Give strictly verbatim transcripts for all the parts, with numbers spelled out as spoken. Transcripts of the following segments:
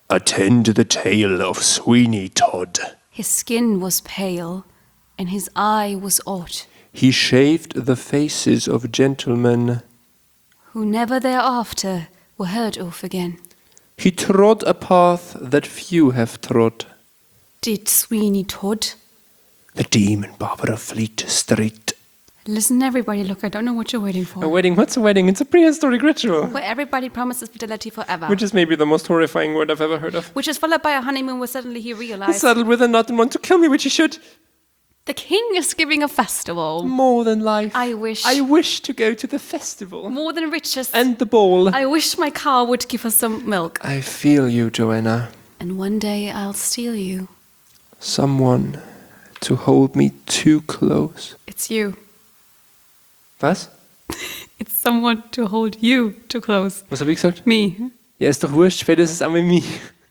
Attend to the tale of Sweeney Todd. His skin was pale, and his eye was odd, He shaved the faces of gentlemen. who never thereafter were heard of again. He trod a path that few have trod. Did Sweeney Todd? The demon barber of Fleet Street. Listen, everybody, look, I don't know what you're waiting for. A wedding? What's a wedding? It's a prehistoric ritual. Where everybody promises fidelity forever. Which is maybe the most horrifying word I've ever heard of. Which is followed by a honeymoon where suddenly he He realized saddled with a nut and want to kill me, which he should. the king is giving a festival. More than life. I wish. I wish to go to the festival. More than riches. And the ball. I wish my cow would give us some milk. I feel you, Joanna. And one day I'll steal you. Someone to hold me too close. It's you. Was? It's someone to hold you too close. Was hab ich gesagt? Me. Ja, ist doch wurscht, später ist es einmal mich.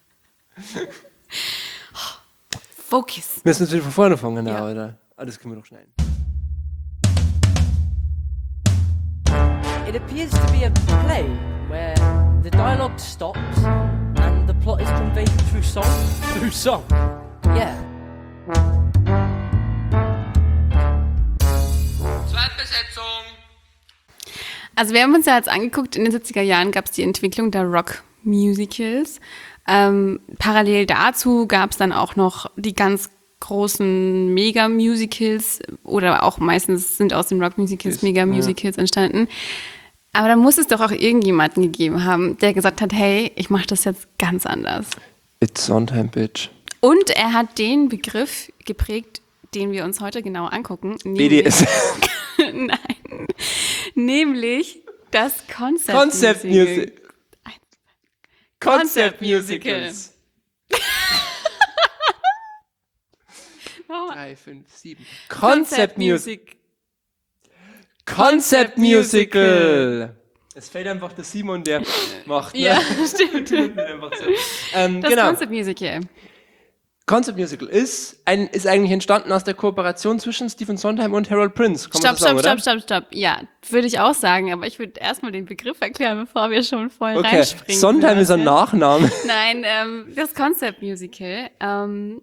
Focus. Müssen wir wieder von vorne fangen, Ja. oder? Ah, das können wir doch schneiden. It appears to be a play where the dialogue stops and the plot is conveyed through song. Through song? Yeah. Zweitbesetzung. Also wir haben uns ja jetzt angeguckt, in den siebziger Jahren gab es die Entwicklung der Rock-Musicals. Ähm, parallel dazu gab es dann auch noch die ganz großen Mega-Musicals oder auch meistens sind aus den Rock-Musicals Mega-Musicals entstanden. Aber da muss es doch auch irgendjemanden gegeben haben, der gesagt hat, hey, ich mache das jetzt ganz anders. It's Sondheim, bitch. Und er hat den Begriff geprägt, den wir uns heute genau angucken. B D S. Nein. Nämlich das Concept, Concept Music. Concept Musical. drei, fünf, sieben. Concept Music. Concept Musical. Es fällt einfach der Simon, der macht. Ne? Ja, stimmt. ähm, Das genau. Concept Musical. Concept Musical ist, ein, ist eigentlich entstanden aus der Kooperation zwischen Stephen Sondheim und Harold Prince. Kann man Stopp, so sagen, stopp, oder? stopp, stopp, stopp. Ja, würde ich auch sagen, aber ich würde erstmal den Begriff erklären, bevor wir schon voll Okay, reinspringen. Sondheim ist ein würden. Nachname. Nein, ähm, das Concept Musical. Ähm,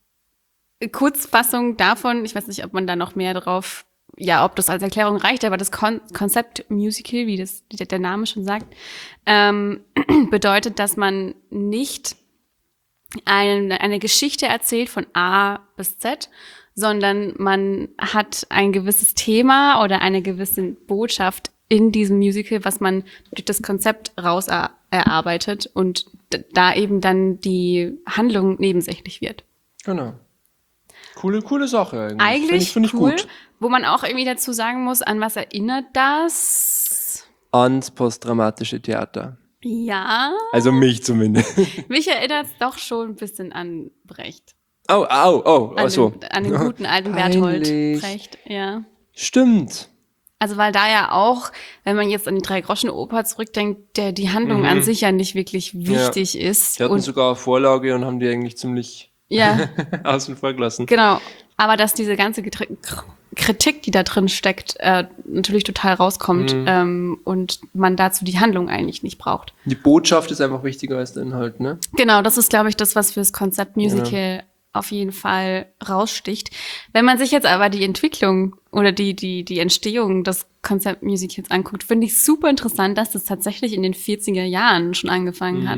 Kurzfassung davon, ich weiß nicht, ob man da noch mehr drauf, ja, ob das als Erklärung reicht, aber das Kon- Concept Musical, wie das wie der Name schon sagt, ähm, bedeutet, dass man nicht eine, eine Geschichte erzählt von A bis Z, sondern man hat ein gewisses Thema oder eine gewisse Botschaft in diesem Musical, was man durch das Konzept raus er- erarbeitet und d- da eben dann die Handlung nebensächlich wird. Genau. Coole, coole Sache eigentlich. Eigentlich Find ich, find ich cool, gut. wo man auch irgendwie dazu sagen muss, an was erinnert das? Ans postdramatische Theater. Ja, Also mich zumindest. mich erinnert es doch schon ein bisschen an Brecht. Oh, au, oh, An, ach so. den, an den guten alten Berthold Peinlich. Brecht, ja. Stimmt. Also weil da ja auch, wenn man jetzt an die Drei-Groschen-Oper zurückdenkt, der die Handlung Mhm. an sich ja nicht wirklich wichtig ist. Die hatten Und sogar eine Vorlage und haben die eigentlich ziemlich ja, außen vor gelassen. genau. Aber dass diese ganze Getri- Kritik, die da drin steckt, äh, natürlich total rauskommt Mhm. ähm, und man dazu die Handlung eigentlich nicht braucht. Die Botschaft ist einfach wichtiger als der Inhalt, ne? Genau, das ist, glaube ich, das, was fürs Konzept Musical auf jeden Fall raussticht. Wenn man sich jetzt aber die Entwicklung oder die, die, die Entstehung des Konzept Musicals anguckt, finde ich super interessant, dass das tatsächlich in den vierziger Jahren schon angefangen Mhm. hat.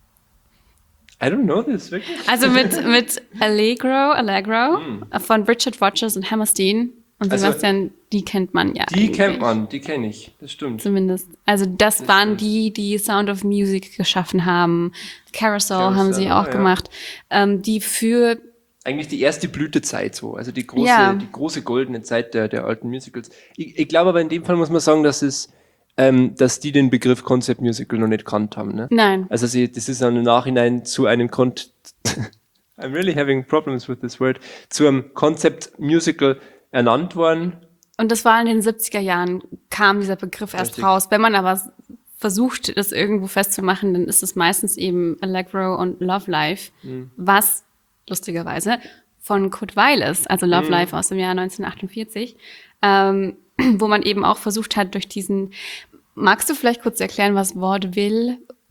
I don't know this, wirklich. Also mit, mit Allegro, Allegro von Richard Rodgers und Hammerstein und Also, Sebastian, die kennt man ja. Die eigentlich. kennt man, die kenne ich, das stimmt. Zumindest. Also das waren die, die Sound of Music geschaffen haben. Carousel, Carousel, haben sie auch ja. gemacht. Ähm, die für, Eigentlich die erste Blütezeit so, also die große, Ja. die große goldene Zeit der, der alten Musicals. Ich, ich glaube aber in dem Fall muss man sagen, dass es, ähm, dass die den Begriff Concept Musical noch nicht kannt haben, ne? nein, Also sie, das ist dann im Nachhinein zu einem Kon I'm really having problems with this word, zu einem Concept Musical ernannt worden. und das war in den siebziger Jahren, kam dieser Begriff erst Richtig. raus. Wenn man aber s- versucht, das irgendwo festzumachen, dann ist es meistens eben Allegro und Love Life, Mhm. was lustigerweise von Kurt Weill ist, also Love Mhm. Life aus dem Jahr neunzehnhundertachtundvierzig, ähm, wo man eben auch versucht hat, durch diesen, magst du vielleicht kurz erklären, was Vaudeville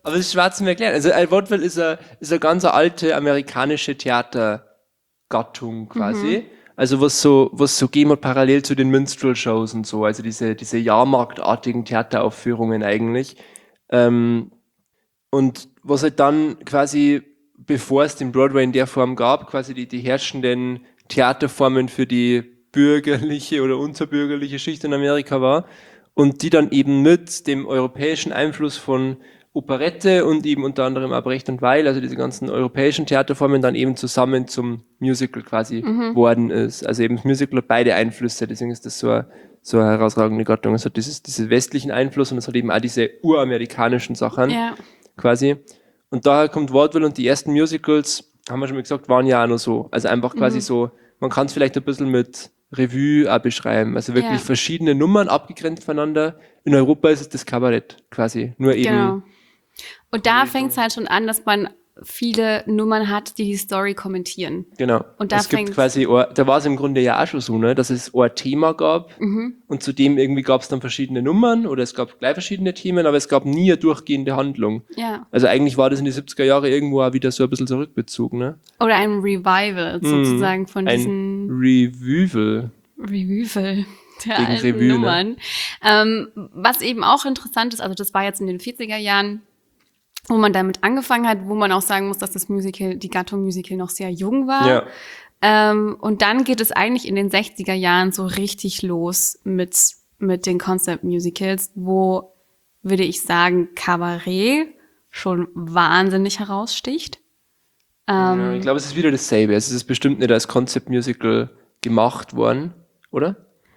Aber das ist schwer zu erklären. Also ein Vaudeville ist eine, ist eine ganz alte amerikanische Theatergattung quasi. Mhm. Also was so, was so gegeben hat parallel zu den Minstrel-Shows und so. Also diese, diese jahrmarktartigen Theateraufführungen eigentlich. Ähm, und was halt dann quasi, bevor es den Broadway in der Form gab, quasi die, die herrschenden Theaterformen für die bürgerliche oder unterbürgerliche Schicht in Amerika war. Und die dann eben mit dem europäischen Einfluss von Operette und eben unter anderem auch Brecht und Weil, also diese ganzen europäischen Theaterformen dann eben zusammen zum Musical quasi mhm. worden ist. Also eben das Musical hat beide Einflüsse, deswegen ist das so eine, so eine herausragende Gattung. Es hat dieses, diesen westlichen Einfluss und es hat eben auch diese uramerikanischen Sachen ja. quasi. Und daher kommt Vaudeville und die ersten Musicals, haben wir schon mal gesagt, waren ja auch noch so. Also einfach quasi mhm. so, man kann es vielleicht ein bisschen mit Revue auch beschreiben. Also wirklich ja. verschiedene Nummern abgegrenzt voneinander. In Europa ist es das Kabarett quasi. Nur eben. Genau. Und da fängt es halt schon an, dass man viele Nummern hat, die die Story kommentieren. Genau. Und da es gibt quasi, da war es im Grunde ja auch schon so, ne, dass es ein Thema gab mhm. und zudem irgendwie gab es dann verschiedene Nummern oder es gab gleich verschiedene Themen, aber es gab nie eine durchgehende Handlung. Ja. Also eigentlich war das in die siebziger Jahre irgendwo auch wieder so ein bisschen zurückbezogen. Ne? Oder ein Revival sozusagen mm, von ein diesen... Revival. Revival. Der Gegen alten Revue, Nummern. Ne? Ähm, was eben auch interessant ist, also das war jetzt in den vierziger Jahren, wo man damit angefangen hat, wo man auch sagen muss, dass das Musical, die Gattung Musical noch sehr jung war. Ja. Ähm, und dann geht es eigentlich in den sechziger Jahren so richtig los mit, mit den Concept-Musicals, wo, würde ich sagen, Kabarett schon wahnsinnig heraussticht. Ähm, ja, ich glaube, es ist wieder dasselbe. Es ist bestimmt nicht als Concept-Musical gemacht worden, oder?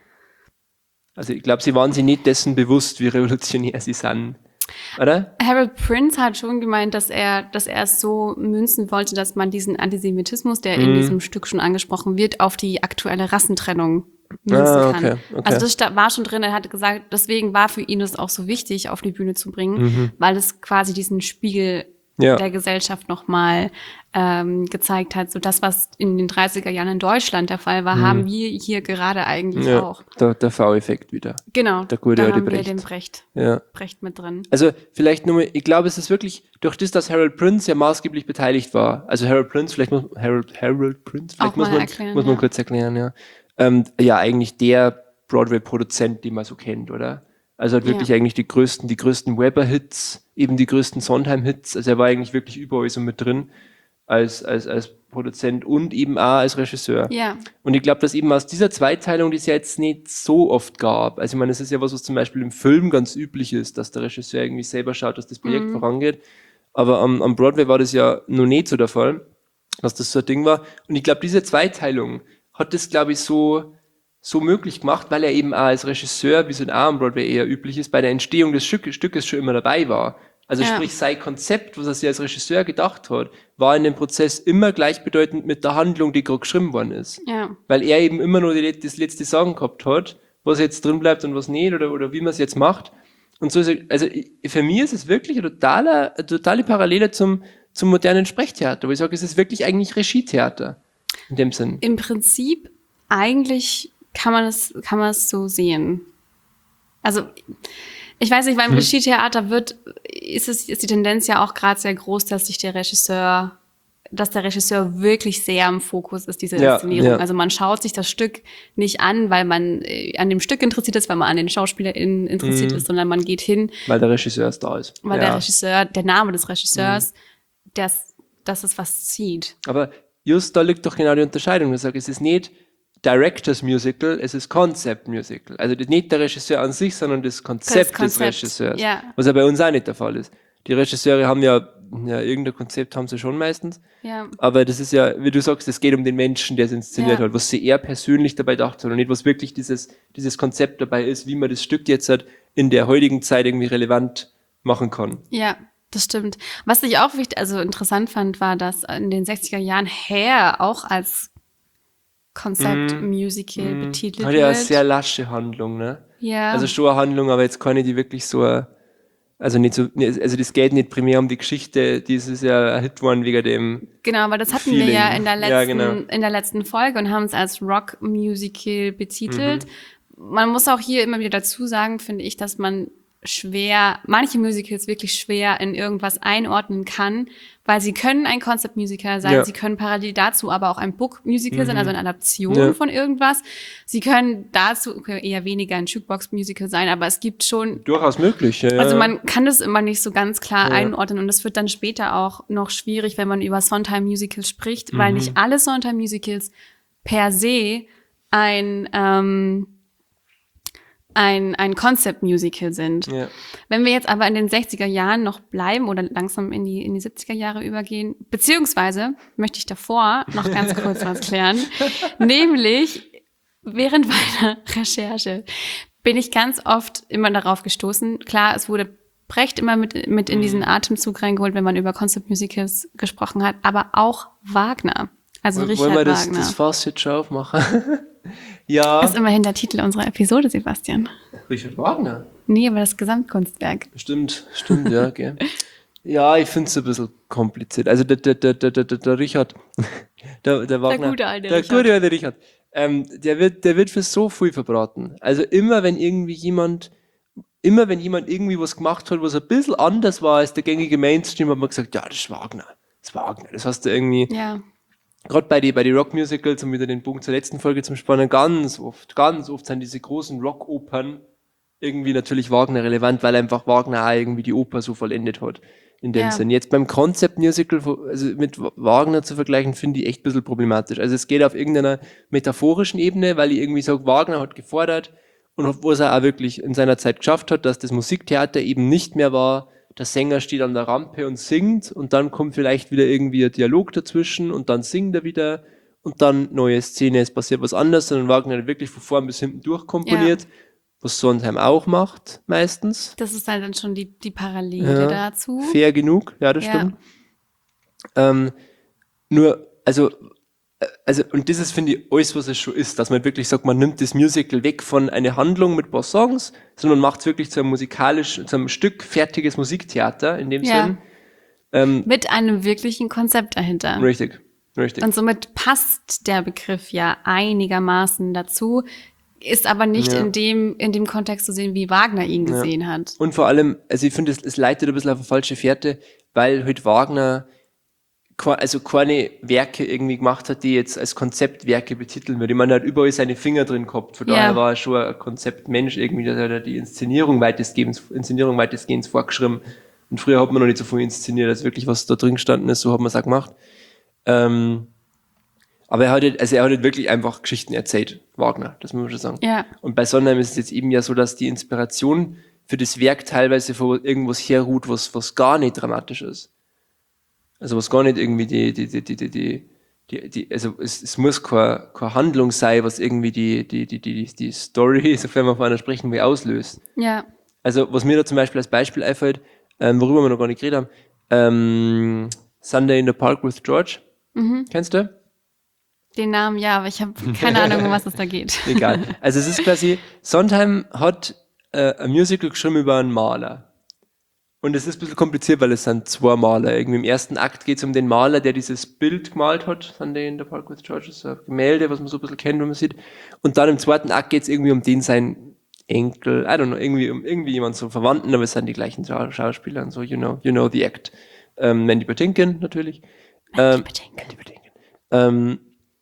Also ich glaube, sie waren sich nicht dessen bewusst, wie revolutionär sie sind. Oder? Harold Prince hat schon gemeint, dass er, dass er es so münzen wollte, dass man diesen Antisemitismus, der mm. in diesem Stück schon angesprochen wird, auf die aktuelle Rassentrennung münzen ah, kann. Okay, okay. Also das war schon drin. Er hatte gesagt, deswegen war für ihn es auch so wichtig, auf die Bühne zu bringen, mhm. weil es quasi diesen Spiegel ja. der Gesellschaft nochmal ähm, gezeigt hat. So das, was in den dreißiger Jahren in Deutschland der Fall war, mhm. haben wir hier gerade eigentlich ja, auch. Der, der V-Effekt wieder. Genau, der gute da alte haben Brecht. wir den Brecht, ja. Brecht mit drin. Also vielleicht nur mal, ich glaube, es ist wirklich durch das, dass Harold Prince ja maßgeblich beteiligt war. Also Harold Prince, vielleicht muss Harold, Harold Prince, vielleicht auch muss man, erklären, muss man ja. kurz erklären, ja. Ähm, ja, eigentlich der Broadway-Produzent, den man so kennt, oder? Also hat wirklich ja. eigentlich die größten, die größten Weber-Hits, eben die größten Sondheim-Hits. Also er war eigentlich wirklich überall so mit drin als, als, als Produzent und eben auch als Regisseur. Ja. Und ich glaube, dass eben aus dieser Zweiteilung, die es ja jetzt nicht so oft gab, also ich meine, es ist ja was, was zum Beispiel im Film ganz üblich ist, dass der Regisseur irgendwie selber schaut, dass das Projekt mhm. vorangeht. Aber am, am Broadway war das ja noch nicht so der Fall, dass das so ein Ding war. Und ich glaube, diese Zweiteilung hat das, glaube ich, so so möglich gemacht, weil er eben auch als Regisseur, wie es in am Broadway eher üblich ist, bei der Entstehung des Stück, Stückes schon immer dabei war. Also ja. sprich, sein Konzept, was er sich als Regisseur gedacht hat, war in dem Prozess immer gleichbedeutend mit der Handlung, die gerade geschrieben worden ist. Ja. Weil er eben immer nur die, das letzte Sagen gehabt hat, was jetzt drin bleibt und was nicht, oder, oder wie man es jetzt macht. Und so ist er, also für mich ist es wirklich eine totale, eine totale Parallele zum, zum modernen Sprechtheater, wo ich sage, es ist wirklich eigentlich Regietheater. In dem Sinn. Im Prinzip eigentlich kann man es, kann man es so sehen. Also, ich weiß nicht, beim hm. Regietheater wird, ist es, ist die Tendenz ja auch gerade sehr groß, dass sich der Regisseur, dass der Regisseur wirklich sehr im Fokus ist, diese ja, Inszenierung. Ja. Also man schaut sich das Stück nicht an, weil man äh, an dem Stück interessiert ist, weil man an den SchauspielerInnen interessiert mhm. ist, sondern man geht hin. Weil der Regisseur da ist. Weil ja. der Regisseur, der Name des Regisseurs, mhm. das, das ist was zieht. Aber just da liegt doch genau die Unterscheidung. Ich sage, es ist nicht Directors Musical, es ist Concept Musical. Also nicht der Regisseur an sich, sondern das Konzept, das Konzept des Regisseurs. Ja. Was ja bei uns auch nicht der Fall ist. Die Regisseure haben ja, ja irgendein Konzept haben sie schon meistens. Ja. Aber das ist ja, wie du sagst, es geht um den Menschen, der es inszeniert ja. hat, was sie eher persönlich dabei gedacht hat und nicht, was wirklich dieses, dieses Konzept dabei ist, wie man das Stück jetzt halt in der heutigen Zeit irgendwie relevant machen kann. Ja. Das stimmt. Was ich auch wichtig, also interessant fand, war, dass in den sechziger Jahren Hair auch als Konzept-Musical mm, betitelt hat wird. Ja, eine sehr lasche Handlung, ne? Ja. Also schon eine Handlung, aber jetzt keine, die wirklich so, also nicht so, also das geht nicht primär um die Geschichte, die ist ja ein Hit geworden wegen dem Genau, aber das hatten Feeling. wir ja in der letzten, ja, genau. in der letzten Folge und haben es als Rock-Musical betitelt. Mhm. Man muss auch hier immer wieder dazu sagen, finde ich, dass man schwer, manche Musicals wirklich schwer in irgendwas einordnen kann, weil sie können ein Concept-Musical sein, Ja. sie können parallel dazu aber auch ein Book-Musical sein, also eine Adaption Ja. von irgendwas. Sie können dazu okay, eher weniger ein Jukebox-Musical sein, aber es gibt schon, Durchaus möglich. Ja, also ja. man kann das immer nicht so ganz klar Ja. einordnen und es wird dann später auch noch schwierig, wenn man über Sondheim-Musicals spricht, weil Mhm. nicht alle Sondheim-Musicals per se ein ähm, ein, ein Concept-Musical sind. Ja. Wenn wir jetzt aber in den sechziger Jahren noch bleiben oder langsam in die, in die siebziger Jahre übergehen, beziehungsweise möchte ich davor noch ganz kurz was klären, nämlich während meiner Recherche bin ich ganz oft immer darauf gestoßen. Klar, es wurde Brecht immer mit, mit in diesen Atemzug reingeholt, wenn man über Concept-Musicals gesprochen hat, aber auch Wagner, also Wollen Richard wir das, Wagner. das Fass jetzt schon aufmachen? Ja. Das ist immerhin der Titel unserer Episode, Sebastian. Richard Wagner. Nee, aber das Gesamtkunstwerk. Stimmt, stimmt, ja, gell. Ja, ich finde es ein bisschen kompliziert. Also der, der, der, der, der, der Richard, der, der Wagner. gute alte der Richard. gute alte Richard. Ähm, der wird, der wird für so viel verbraten. Also immer, wenn irgendwie jemand, immer wenn jemand irgendwie was gemacht hat, was ein bisschen anders war als der gängige Mainstream, hat man gesagt, ja, das ist Wagner. Das ist Wagner. Das hast du irgendwie, Ja. gerade bei den bei die Rockmusicals, um wieder den Punkt zur letzten Folge zum Spannen, ganz oft, ganz oft sind diese großen Rockopern irgendwie natürlich Wagner relevant, weil einfach Wagner auch irgendwie die Oper so vollendet hat. In dem Ja. Sinn. Jetzt beim Concept-Musical also mit Wagner zu vergleichen, finde ich echt ein bisschen problematisch. Also es geht auf irgendeiner metaphorischen Ebene, weil ich irgendwie sage, Wagner hat gefordert und was er auch wirklich in seiner Zeit geschafft hat, dass das Musiktheater eben nicht mehr war, der Sänger steht an der Rampe und singt und dann kommt vielleicht wieder irgendwie ein Dialog dazwischen und dann singt er wieder und dann neue Szene, es passiert was anderes, sondern Wagner hat wirklich von vorn bis hinten durchkomponiert, ja. was Sondheim auch macht meistens. Das ist halt dann schon die, die Parallele Ja, dazu. Fair genug, ja, das Ja. stimmt. Ähm, nur, also, äh, also, und das ist, finde ich, alles, was es schon ist, dass man wirklich sagt, man nimmt das Musical weg von einer Handlung mit ein paar Songs, sondern macht es wirklich zu einem musikalisch, zu einem Stück fertiges Musiktheater, in dem Ja. Sinn. Ähm, Mit einem wirklichen Konzept dahinter. richtig, richtig. Und somit passt der Begriff ja einigermaßen dazu, ist aber nicht Ja. in dem, in dem Kontext zu sehen, wie Wagner ihn gesehen hat. Und vor allem, also ich finde, es, es leitet ein bisschen auf eine falsche Fährte, weil halt Wagner ke- also keine Werke irgendwie gemacht hat, die jetzt als Konzeptwerke betiteln würde. Ich meine, er hat überall seine Finger drin gehabt, von Ja. daher war er schon ein Konzeptmensch irgendwie, da hat er die Inszenierung weitestgehend, Inszenierung weitestgehend vorgeschrieben. Und früher hat man noch nicht so viel inszeniert, als wirklich was da drin gestanden ist, so hat man es auch gemacht. Ähm, aber er hat halt, also er hat halt wirklich einfach Geschichten erzählt, Wagner, das muss man schon sagen. Ja. Und bei Sondheim ist es jetzt eben ja so, dass die Inspiration für das Werk teilweise von irgendwas herruht, was, was gar nicht dramatisch ist. Also was gar nicht irgendwie die, die, die, die, die, die, die, die also es, es muss keine, keine Handlung sein, was irgendwie die, die, die, die, die Story, sofern wir von einer sprechen will, auslöst. Ja. Also was mir da zum Beispiel als Beispiel einfällt, ähm, worüber wir noch gar nicht geredet haben, ähm, Sunday in the Park with George. Kennst du? Den Namen, ja, aber ich habe keine Ahnung, um was es da geht. Egal. Also es ist quasi, Sondheim hat äh, ein Musical geschrieben über einen Maler. Und es ist ein bisschen kompliziert, weil es sind zwei Maler. Irgendwie im ersten Akt geht es um den Maler, der dieses Bild gemalt hat, Sunday in the Park with George, das ist ein Gemälde, was man so ein bisschen kennt, wenn man sieht. Und dann im zweiten Akt geht es irgendwie um den sein Enkel, I don't know, irgendwie um irgendwie jemand so Verwandten, aber es sind die gleichen Schau- Schauspieler und so, you know, you know the act. Ähm, Mandy Patinkin natürlich. Ähm, Mandy Patinkin. Ähm,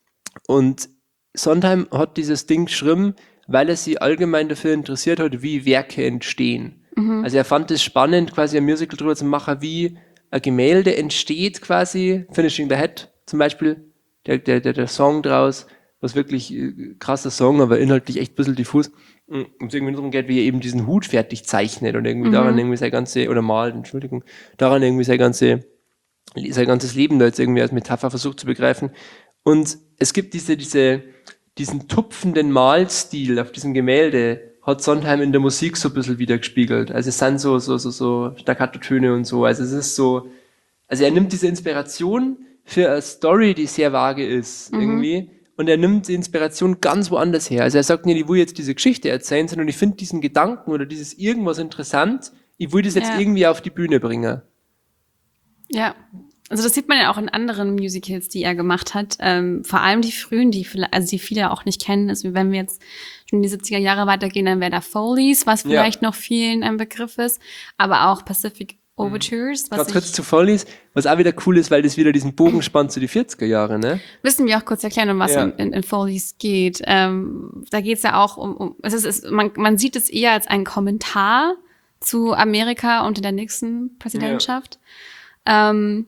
und Sondheim hat dieses Ding geschrieben, weil er sich allgemein dafür interessiert hat, wie Werke entstehen. Also er fand es spannend, quasi ein Musical drüber zu machen, wie ein Gemälde entsteht quasi, Finishing the Head zum Beispiel, der, der, der, der Song draus, was wirklich äh, krasser Song, aber inhaltlich echt ein bisschen diffus, um es irgendwie darum geht, wie er eben diesen Hut fertig zeichnet und irgendwie daran irgendwie sein ganze, oder malt, Entschuldigung, daran irgendwie sein ganze, sein ganzes Leben da jetzt irgendwie als Metapher versucht zu begreifen. Und es gibt diese, diese, diesen tupfenden Malstil auf diesem Gemälde, hat Sondheim in der Musik so ein bisschen wieder gespiegelt. Also es sind so, so, so, so Staccato-Töne und so. Also es ist so, also er nimmt diese Inspiration für eine Story, die sehr vage ist, irgendwie, und er nimmt die Inspiration ganz woanders her. Also er sagt nicht, ich will jetzt diese Geschichte erzählen, sondern ich finde diesen Gedanken oder dieses irgendwas interessant, ich will das jetzt Ja. irgendwie auf die Bühne bringen. Ja. Also das sieht man ja auch in anderen Musicals, die er gemacht hat. Ähm, vor allem die frühen, die vielleicht, also die viele auch nicht kennen. Also wenn wir jetzt schon in die siebziger Jahre weitergehen, dann wäre da Follies, was vielleicht ja. noch vielen ein Begriff ist. Aber auch Pacific Overtures. Was Ganz kurz zu Follies, was auch wieder cool ist, weil das wieder diesen Bogen spannt zu die vierziger Jahre, ne? Müssen wir auch kurz erklären, um was ja. in, in, in Follies geht. Ähm, da geht es ja auch um, um es ist, es, man, man sieht es eher als ein Kommentar zu Amerika unter der Nixon-Präsidentschaft. Ja. Ähm,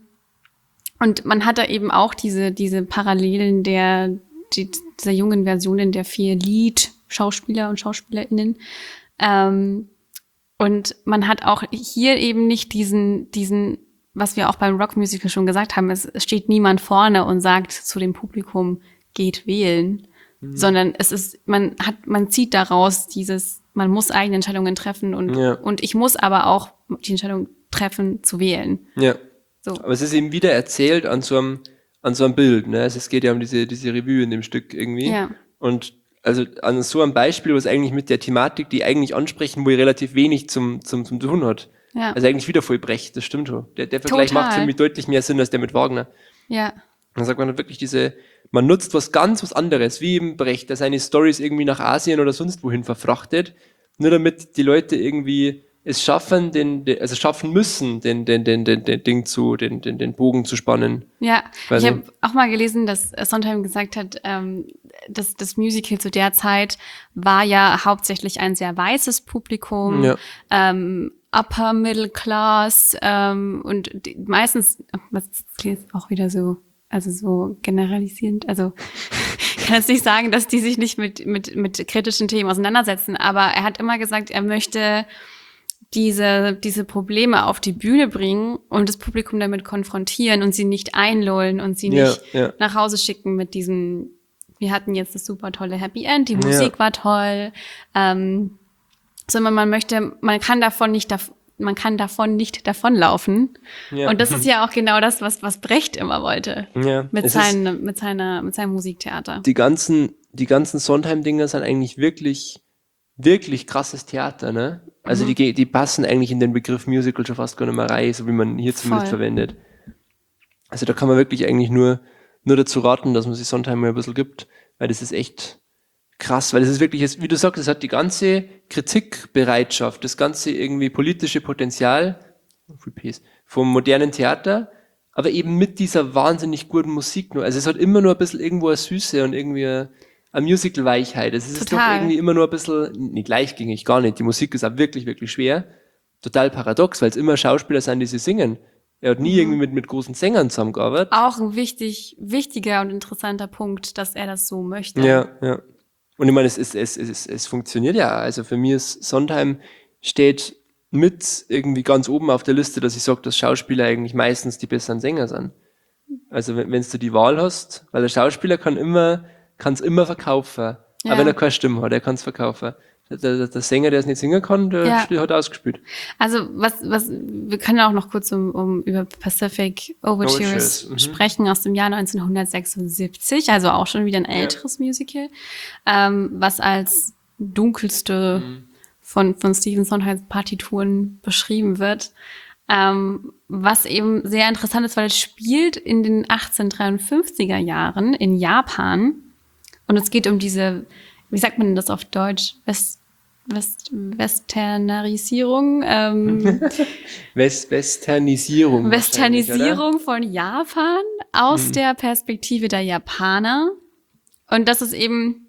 und man hat da eben auch diese, diese Parallelen der, die, dieser jungen Versionen der vier Lead-Schauspieler und SchauspielerInnen. Ähm, und man hat auch hier eben nicht diesen, diesen, was wir auch beim Rockmusical schon gesagt haben, es steht niemand vorne und sagt zu dem Publikum, geht wählen. Mhm. Sondern es ist, man hat, man zieht daraus dieses, man muss eigene Entscheidungen treffen und, ja. und ich muss aber auch die Entscheidung treffen, zu wählen. Ja. So. Aber es ist eben wieder erzählt an so einem, an so einem Bild, ne? Also es geht ja um diese, diese Revue in dem Stück irgendwie. Ja. Und also an so einem Beispiel, was eigentlich mit der Thematik, die eigentlich ansprechen, wo ihr relativ wenig zum, zum, zum tun hat. Ja. Also eigentlich wieder voll Brecht, das stimmt schon. Der, der Vergleich Total. macht für mich deutlich mehr Sinn als der mit Wagner. Ja. Dann sagt man wirklich diese, man nutzt was ganz was anderes, wie eben Brecht, der seine Storys irgendwie nach Asien oder sonst wohin verfrachtet, nur damit die Leute irgendwie es schaffen, den, den also schaffen müssen, den, den, den, den, den Ding zu, den, den, den Bogen zu spannen. Ja, Weiß ich nicht. habe auch mal gelesen, dass Sondheim gesagt hat, ähm, dass das Musical zu der Zeit war ja hauptsächlich ein sehr weißes Publikum, Ja. ähm, Upper Middle Class ähm, und die, meistens, was klingt jetzt auch wieder so, also so generalisierend, also ich kann jetzt nicht sagen, dass die sich nicht mit, mit, mit kritischen Themen auseinandersetzen, aber er hat immer gesagt, er möchte diese, diese Probleme auf die Bühne bringen und das Publikum damit konfrontieren und sie nicht einlullen und sie Ja, nicht ja. nach Hause schicken mit diesem, wir hatten jetzt das super tolle Happy End, die Musik Ja. war toll, ähm, sondern man möchte, man kann davon nicht, dav- man kann davon nicht davonlaufen. Ja. Und das ist ja auch genau das, was, was Brecht immer wollte. Ja. Mit Es ist- seinen, mit seiner, mit seinem Musiktheater. Die ganzen, die ganzen Sondheim-Dinger sind eigentlich wirklich, wirklich krasses Theater, ne? Also Mhm. die, die passen eigentlich in den Begriff Musical schon fast gar nicht mehr rein, so wie man hier zumindest Voll. verwendet. Also da kann man wirklich eigentlich nur, nur dazu raten, dass man sich Sondheim mal ein bisschen gibt, weil das ist echt krass, weil das ist wirklich, wie du sagst, es hat die ganze Kritikbereitschaft, das ganze irgendwie politische Potenzial vom modernen Theater, aber eben mit dieser wahnsinnig guten Musik nur. Also es hat immer nur ein bisschen irgendwo eine Süße und irgendwie eine, eine Musical-Weichheit. Es ist doch Total. irgendwie immer nur ein bisschen, nicht gleichgängig, gar nicht. Die Musik ist auch wirklich, wirklich schwer. Total paradox, weil es immer Schauspieler sind, die sie singen. Er hat nie Mhm. irgendwie mit, mit großen Sängern zusammengearbeitet. Auch ein wichtig, wichtiger und interessanter Punkt, dass er das so möchte. Ja, ja. Und ich meine, es, es, es, es, es funktioniert ja. Also für mich ist Sondheim steht mit irgendwie ganz oben auf der Liste, dass ich sage, dass Schauspieler eigentlich meistens die besseren Sänger sind. Also wenn, wenn du die Wahl hast, weil der Schauspieler kann immer, kann es immer verkaufen. Ja. Aber wenn er keine Stimme hat, er kann es verkaufen. Der, der, der Sänger, der es nicht singen kann, der Ja. hat ausgespielt. Also was, was, wir können auch noch kurz um, um über Pacific Overtures, Overtures, mhm. sprechen aus dem Jahr neunzehnhundertsechsundsiebzig, also auch schon wieder ein älteres Musical, ähm, was als dunkelste Mhm. von, von Stephen Sondheims Partituren beschrieben wird. Ähm, was eben sehr interessant ist, weil es spielt in den achtzehnhundertdreiundfünfziger Jahren in Japan und es geht um diese, wie sagt man das auf Deutsch? West, West, Westernisierung? Ähm, West, Westernisierung. wahrscheinlich, oder? Westernisierung von Japan aus Mhm. der Perspektive der Japaner. Und dass es eben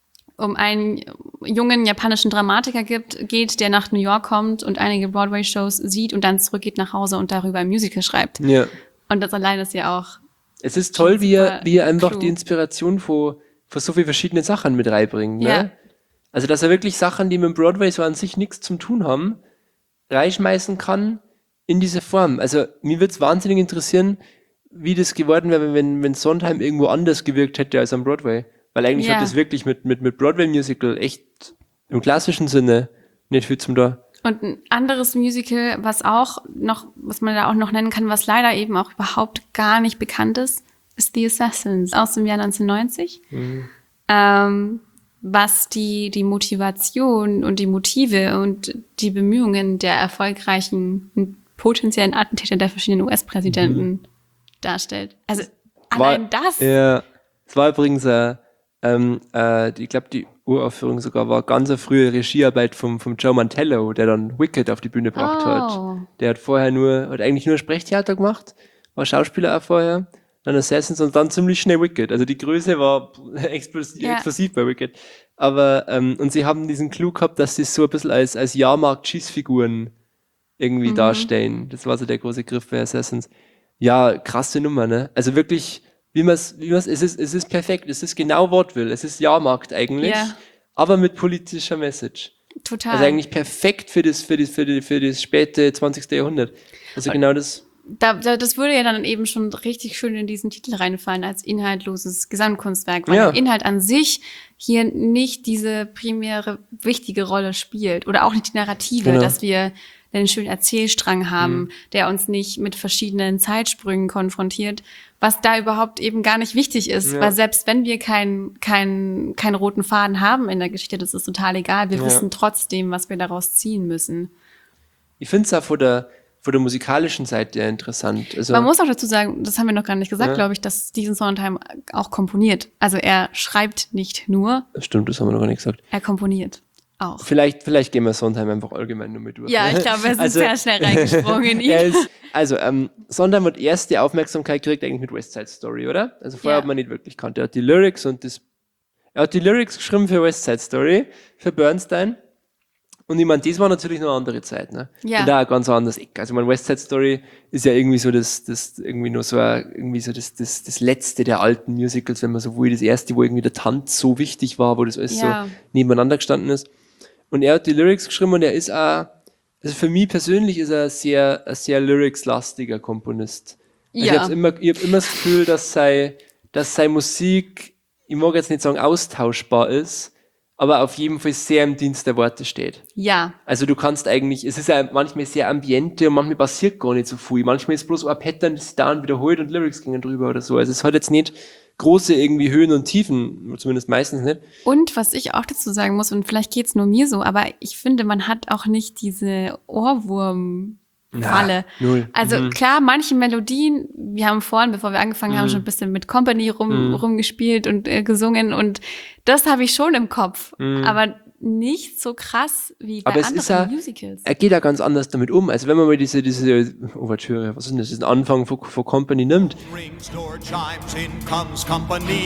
um einen jungen japanischen Dramatiker gibt, geht, der nach New York kommt und einige Broadway-Shows sieht und dann zurückgeht nach Hause und darüber ein Musical schreibt. Ja. Und das allein ist ja auch Es ist toll, wie er, Super wie er einfach klug. die Inspiration von, von so vielen verschiedenen Sachen mit reinbringt. Ne? Ja. Also, dass er wirklich Sachen, die mit dem Broadway so an sich nichts zum tun haben, reinschmeißen kann in diese Form. Also, mir würde es wahnsinnig interessieren, wie das geworden wäre, wenn, wenn Sondheim irgendwo anders gewirkt hätte als am Broadway. Weil eigentlich Ja. hat das wirklich mit, mit, mit Broadway-Musical echt im klassischen Sinne nicht viel zum da. Und ein anderes Musical, was auch noch, was man da auch noch nennen kann, was leider eben auch überhaupt gar nicht bekannt ist, ist The Assassins aus dem Jahr neunzehnhundertneunzig. Mhm. Ähm, was die, die Motivation und die Motive und die Bemühungen der erfolgreichen und potenziellen Attentäter der verschiedenen U S-Präsidenten darstellt. Also War- allein das. Ja, es war übrigens, äh, ähm, äh, die- ich glaube, die Uraufführung sogar war ganz eine frühe Regiearbeit vom, vom Joe Mantello, der dann Wicked auf die Bühne gebracht Oh. hat. Der hat vorher nur, hat eigentlich nur Sprechtheater gemacht, war Schauspieler auch vorher, dann Assassins und dann ziemlich schnell Wicked. Also die Größe war explosiv, Ja. explosiv bei Wicked. Aber, ähm, und sie haben diesen Clou gehabt, dass sie es so ein bisschen als, als Jahrmarkt-Schießfiguren irgendwie Mhm. darstellen. Das war so der große Griff bei Assassins. Ja, krasse Nummer, ne? Also wirklich, wie man es, wie man es, es ist, es ist perfekt, es ist genau Wortwill, es ist Jahrmarkt eigentlich, Ja. aber mit politischer Message. Total. Also eigentlich perfekt für das, für das, für die, für das späte zwanzigste Jahrhundert. Also genau das. Da, da, das würde ja dann eben schon richtig schön in diesen Titel reinfallen als inhaltloses Gesamtkunstwerk, weil Ja. der Inhalt an sich hier nicht diese primäre wichtige Rolle spielt oder auch nicht die Narrative, Genau. dass wir einen schönen Erzählstrang haben, der uns nicht mit verschiedenen Zeitsprüngen konfrontiert, was da überhaupt eben gar nicht wichtig ist, Ja. weil selbst wenn wir keinen keinen keinen roten Faden haben in der Geschichte, das ist total egal, wir Ja. wissen trotzdem, was wir daraus ziehen müssen. Ich finde es auch von der, von der musikalischen Seite interessant. Also, Man muss auch dazu sagen, das haben wir noch gar nicht gesagt, Ja. glaube ich, dass Stephen Sondheim auch komponiert. Also er schreibt nicht nur, stimmt, das haben wir noch gar nicht gesagt. er komponiert auch. Vielleicht, vielleicht gehen wir Sondheim einfach allgemein nur mit durch. Ja, ich glaube, wir sind Also- sehr schnell reingesprungen in ihn. Er ist, also, ähm, Sondheim hat erst die Aufmerksamkeit gekriegt eigentlich mit West Side Story, oder? Also vorher Ja. hat man nicht wirklich kannt. Er hat die Lyrics und das, er hat die Lyrics geschrieben für West Side Story, für Bernstein. Und ich meine, das war natürlich noch eine andere Zeit, ne? Ja. Und da ein ganz anderes Eck. Also, ich meine, West Side Story ist ja irgendwie so das, das, irgendwie nur so, ein, irgendwie so das, das, das letzte der alten Musicals, wenn man so will, das erste, wo irgendwie der Tanz so wichtig war, wo das alles Ja. so nebeneinander gestanden ist. Und er hat die Lyrics geschrieben und er ist auch, also für mich persönlich ist er ein sehr, ein sehr lyrics-lastiger Komponist. Also Ja. ich habe immer, ich hab immer das Gefühl, dass sei, dass seine Musik, ich mag jetzt nicht sagen austauschbar ist, aber auf jeden Fall sehr im Dienst der Worte steht. Ja, Also du kannst eigentlich, es ist ja manchmal sehr ambiente und manchmal passiert gar nicht so viel. Manchmal ist bloß ein Pattern, das sich dauernd wiederholt und Lyrics gingen drüber oder so. Also es hat jetzt nicht große irgendwie Höhen und Tiefen, zumindest meistens nicht. und was ich auch dazu sagen muss, und vielleicht geht's nur mir so, aber ich finde, man hat auch nicht diese Ohrwurm- Falle. null. Also Mhm. klar, manche Melodien, wir haben vorhin, bevor wir angefangen haben, Mhm. schon ein bisschen mit Company rum, Mhm. rumgespielt und äh, gesungen und das habe ich schon im Kopf, Mhm. aber nicht so krass wie bei Aber es anderen ist ja- Musicals. Er geht da ganz anders damit um. Also wenn man mal diese, diese Ouvertüre, was ist denn das, diesen Anfang von, von Company nimmt, Rings, door chimes, in comes company.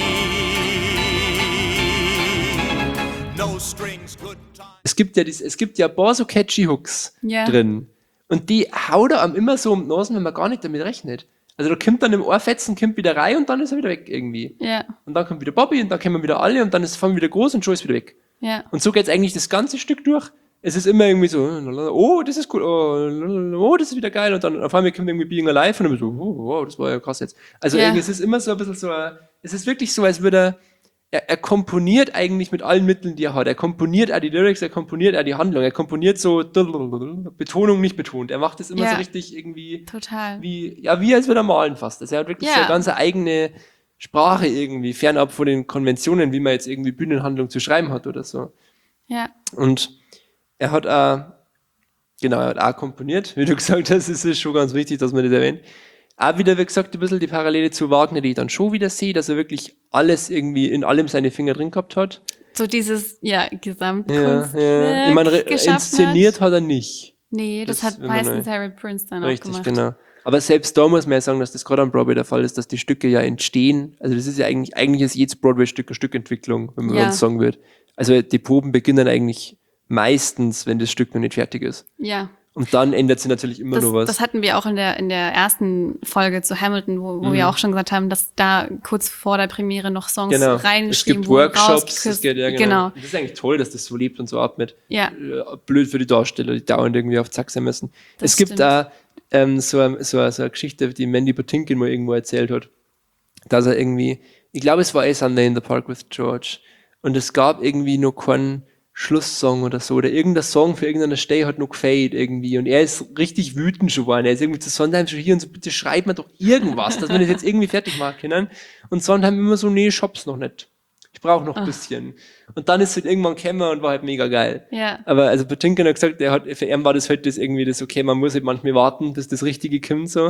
No strings, good time. es gibt ja, dies, es gibt ja ein paar so catchy Hooks Ja. drin. Und die haut er einem immer so um die Nase, wenn man gar nicht damit rechnet. Also da kommt dann im Ohrfetzen, kommt wieder rein und dann ist er wieder weg irgendwie. Ja, Und dann kommt wieder Bobby und dann kommen wieder alle und dann ist es wieder groß und schon ist wieder weg. ja, Und so geht's eigentlich das ganze Stück durch. Es ist immer irgendwie so, oh, das ist cool, oh, oh, das ist wieder geil. Und dann auf einmal kommt irgendwie Being Alive und dann so, oh, wow, das war ja krass jetzt. Also Ja. irgendwie, es ist immer so ein bisschen so, ein- es ist wirklich so, als würde er, er, er komponiert eigentlich mit allen Mitteln, die er hat. Er komponiert auch die Lyrics, er komponiert auch die Handlung, er komponiert so Betonung nicht betont. Er macht es immer Ja. so richtig irgendwie, total. wie, ja, wie als würde er malen fast. Also er hat wirklich Ja. so eine ganz eigene Sprache irgendwie, fernab von den Konventionen, wie man jetzt irgendwie Bühnenhandlung zu schreiben hat oder so. Ja, Und er hat auch, genau, er hat auch komponiert, wie du gesagt hast, es ist schon ganz wichtig, dass man das erwähnt. Auch wieder, wie gesagt, ein bisschen die Parallele zu Wagner, die ich dann schon wieder sehe, dass er wirklich alles irgendwie in allem seine Finger drin gehabt hat. so dieses, ja, Ja, Gesamtkunst. ja. Ich meine, re- inszeniert hat er nicht. Nee, das, Das, hat wenn man meistens neu- Harold Prince dann auch Richtig, gemacht. genau. Aber selbst da muss man ja sagen, dass das gerade am Broadway der Fall ist, dass die Stücke ja entstehen. Also das ist ja eigentlich, eigentlich ist jedes Broadway-Stück eine Stückentwicklung, wenn man Ja. uns sagen würde. Also die Proben beginnen eigentlich meistens, wenn das Stück noch nicht fertig ist. Ja. Und dann ändert sich natürlich immer Das, nur was. das hatten wir auch in der, in der ersten Folge zu Hamilton, wo, wo Mhm. wir auch schon gesagt haben, dass da kurz vor der Premiere noch Songs Genau. Es reingeschrieben gibt wurden. Workshops, das rausgeküsst- geht, ja, genau. genau. Das ist eigentlich toll, dass das so lebt und so atmet. Ja. Äh, Blöd für die Darsteller, die dauernd irgendwie auf Zack sein müssen. Das es gibt stimmt. da ähm, so, ein- so, ein- so eine Geschichte, die Mandy Patinkin mal irgendwo erzählt hat, dass er irgendwie, ich glaube, es war A Sunday in the Park with George, und es gab irgendwie noch keinen Schlusssong oder so, oder irgendein Song für irgendeine Stelle hat noch gefällt irgendwie, und er ist richtig wütend schon geworden. Er ist irgendwie zu Sondheim schon hier und so, bitte schreibt mir doch irgendwas, dass wir das jetzt irgendwie fertig machen können. Und Sondheim immer so, nee, ich hab's noch nicht. Ich brauche noch ein bisschen. Und dann ist es halt irgendwann gekommen und war halt mega geil. Ja. Aber also Patinkin hat gesagt, er hat, für ihn war das halt das irgendwie das, okay, man muss halt manchmal warten, bis das Richtige kommt so.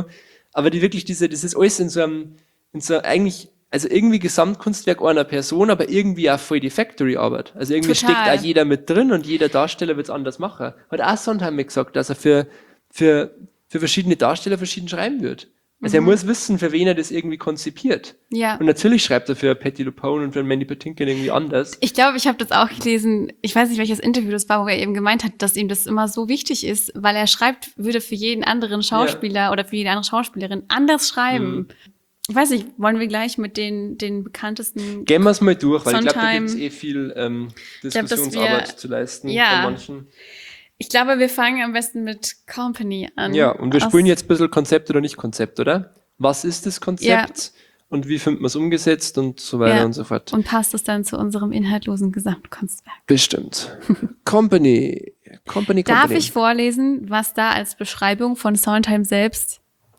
aber die wirklich diese, das ist alles in so einem, in so eigentlich, also irgendwie Gesamtkunstwerk einer Person, aber irgendwie auch voll die Factory-Arbeit. Also irgendwie Total. steckt auch jeder mit drin und jeder Darsteller wird es anders machen. Hat auch Sondheim mir gesagt, dass er für, für, für verschiedene Darsteller verschieden schreiben wird. Also er muss wissen, für wen er das irgendwie konzipiert. Ja. Und natürlich schreibt er für Patti LuPone und für Mandy Patinkin irgendwie anders. Ich glaube, ich habe das auch gelesen, ich weiß nicht, welches Interview das war, wo er eben gemeint hat, dass ihm das immer so wichtig ist, weil er schreibt, würde für jeden anderen Schauspieler oder für jede andere Schauspielerin anders schreiben. Mhm. Ich weiß nicht, wollen wir gleich mit den, den bekanntesten... Gehen wir es mal durch, weil ich glaube, da Sondheim. gibt es eh viel ähm, glaub, dass Diskussionsarbeit wir- zu leisten ja. von manchen. Ich glaube, wir fangen am besten mit Company an. Ja, und wir Aus- spielen jetzt ein bisschen Konzept oder nicht Konzept, oder? Was ist das Konzept und wie findet man es umgesetzt und so weiter Ja. und so fort. Und passt es dann zu unserem inhaltlosen Gesamtkunstwerk. Bestimmt. Company. Company, Company. Darf ich vorlesen, was da als Beschreibung von Sondheim selbst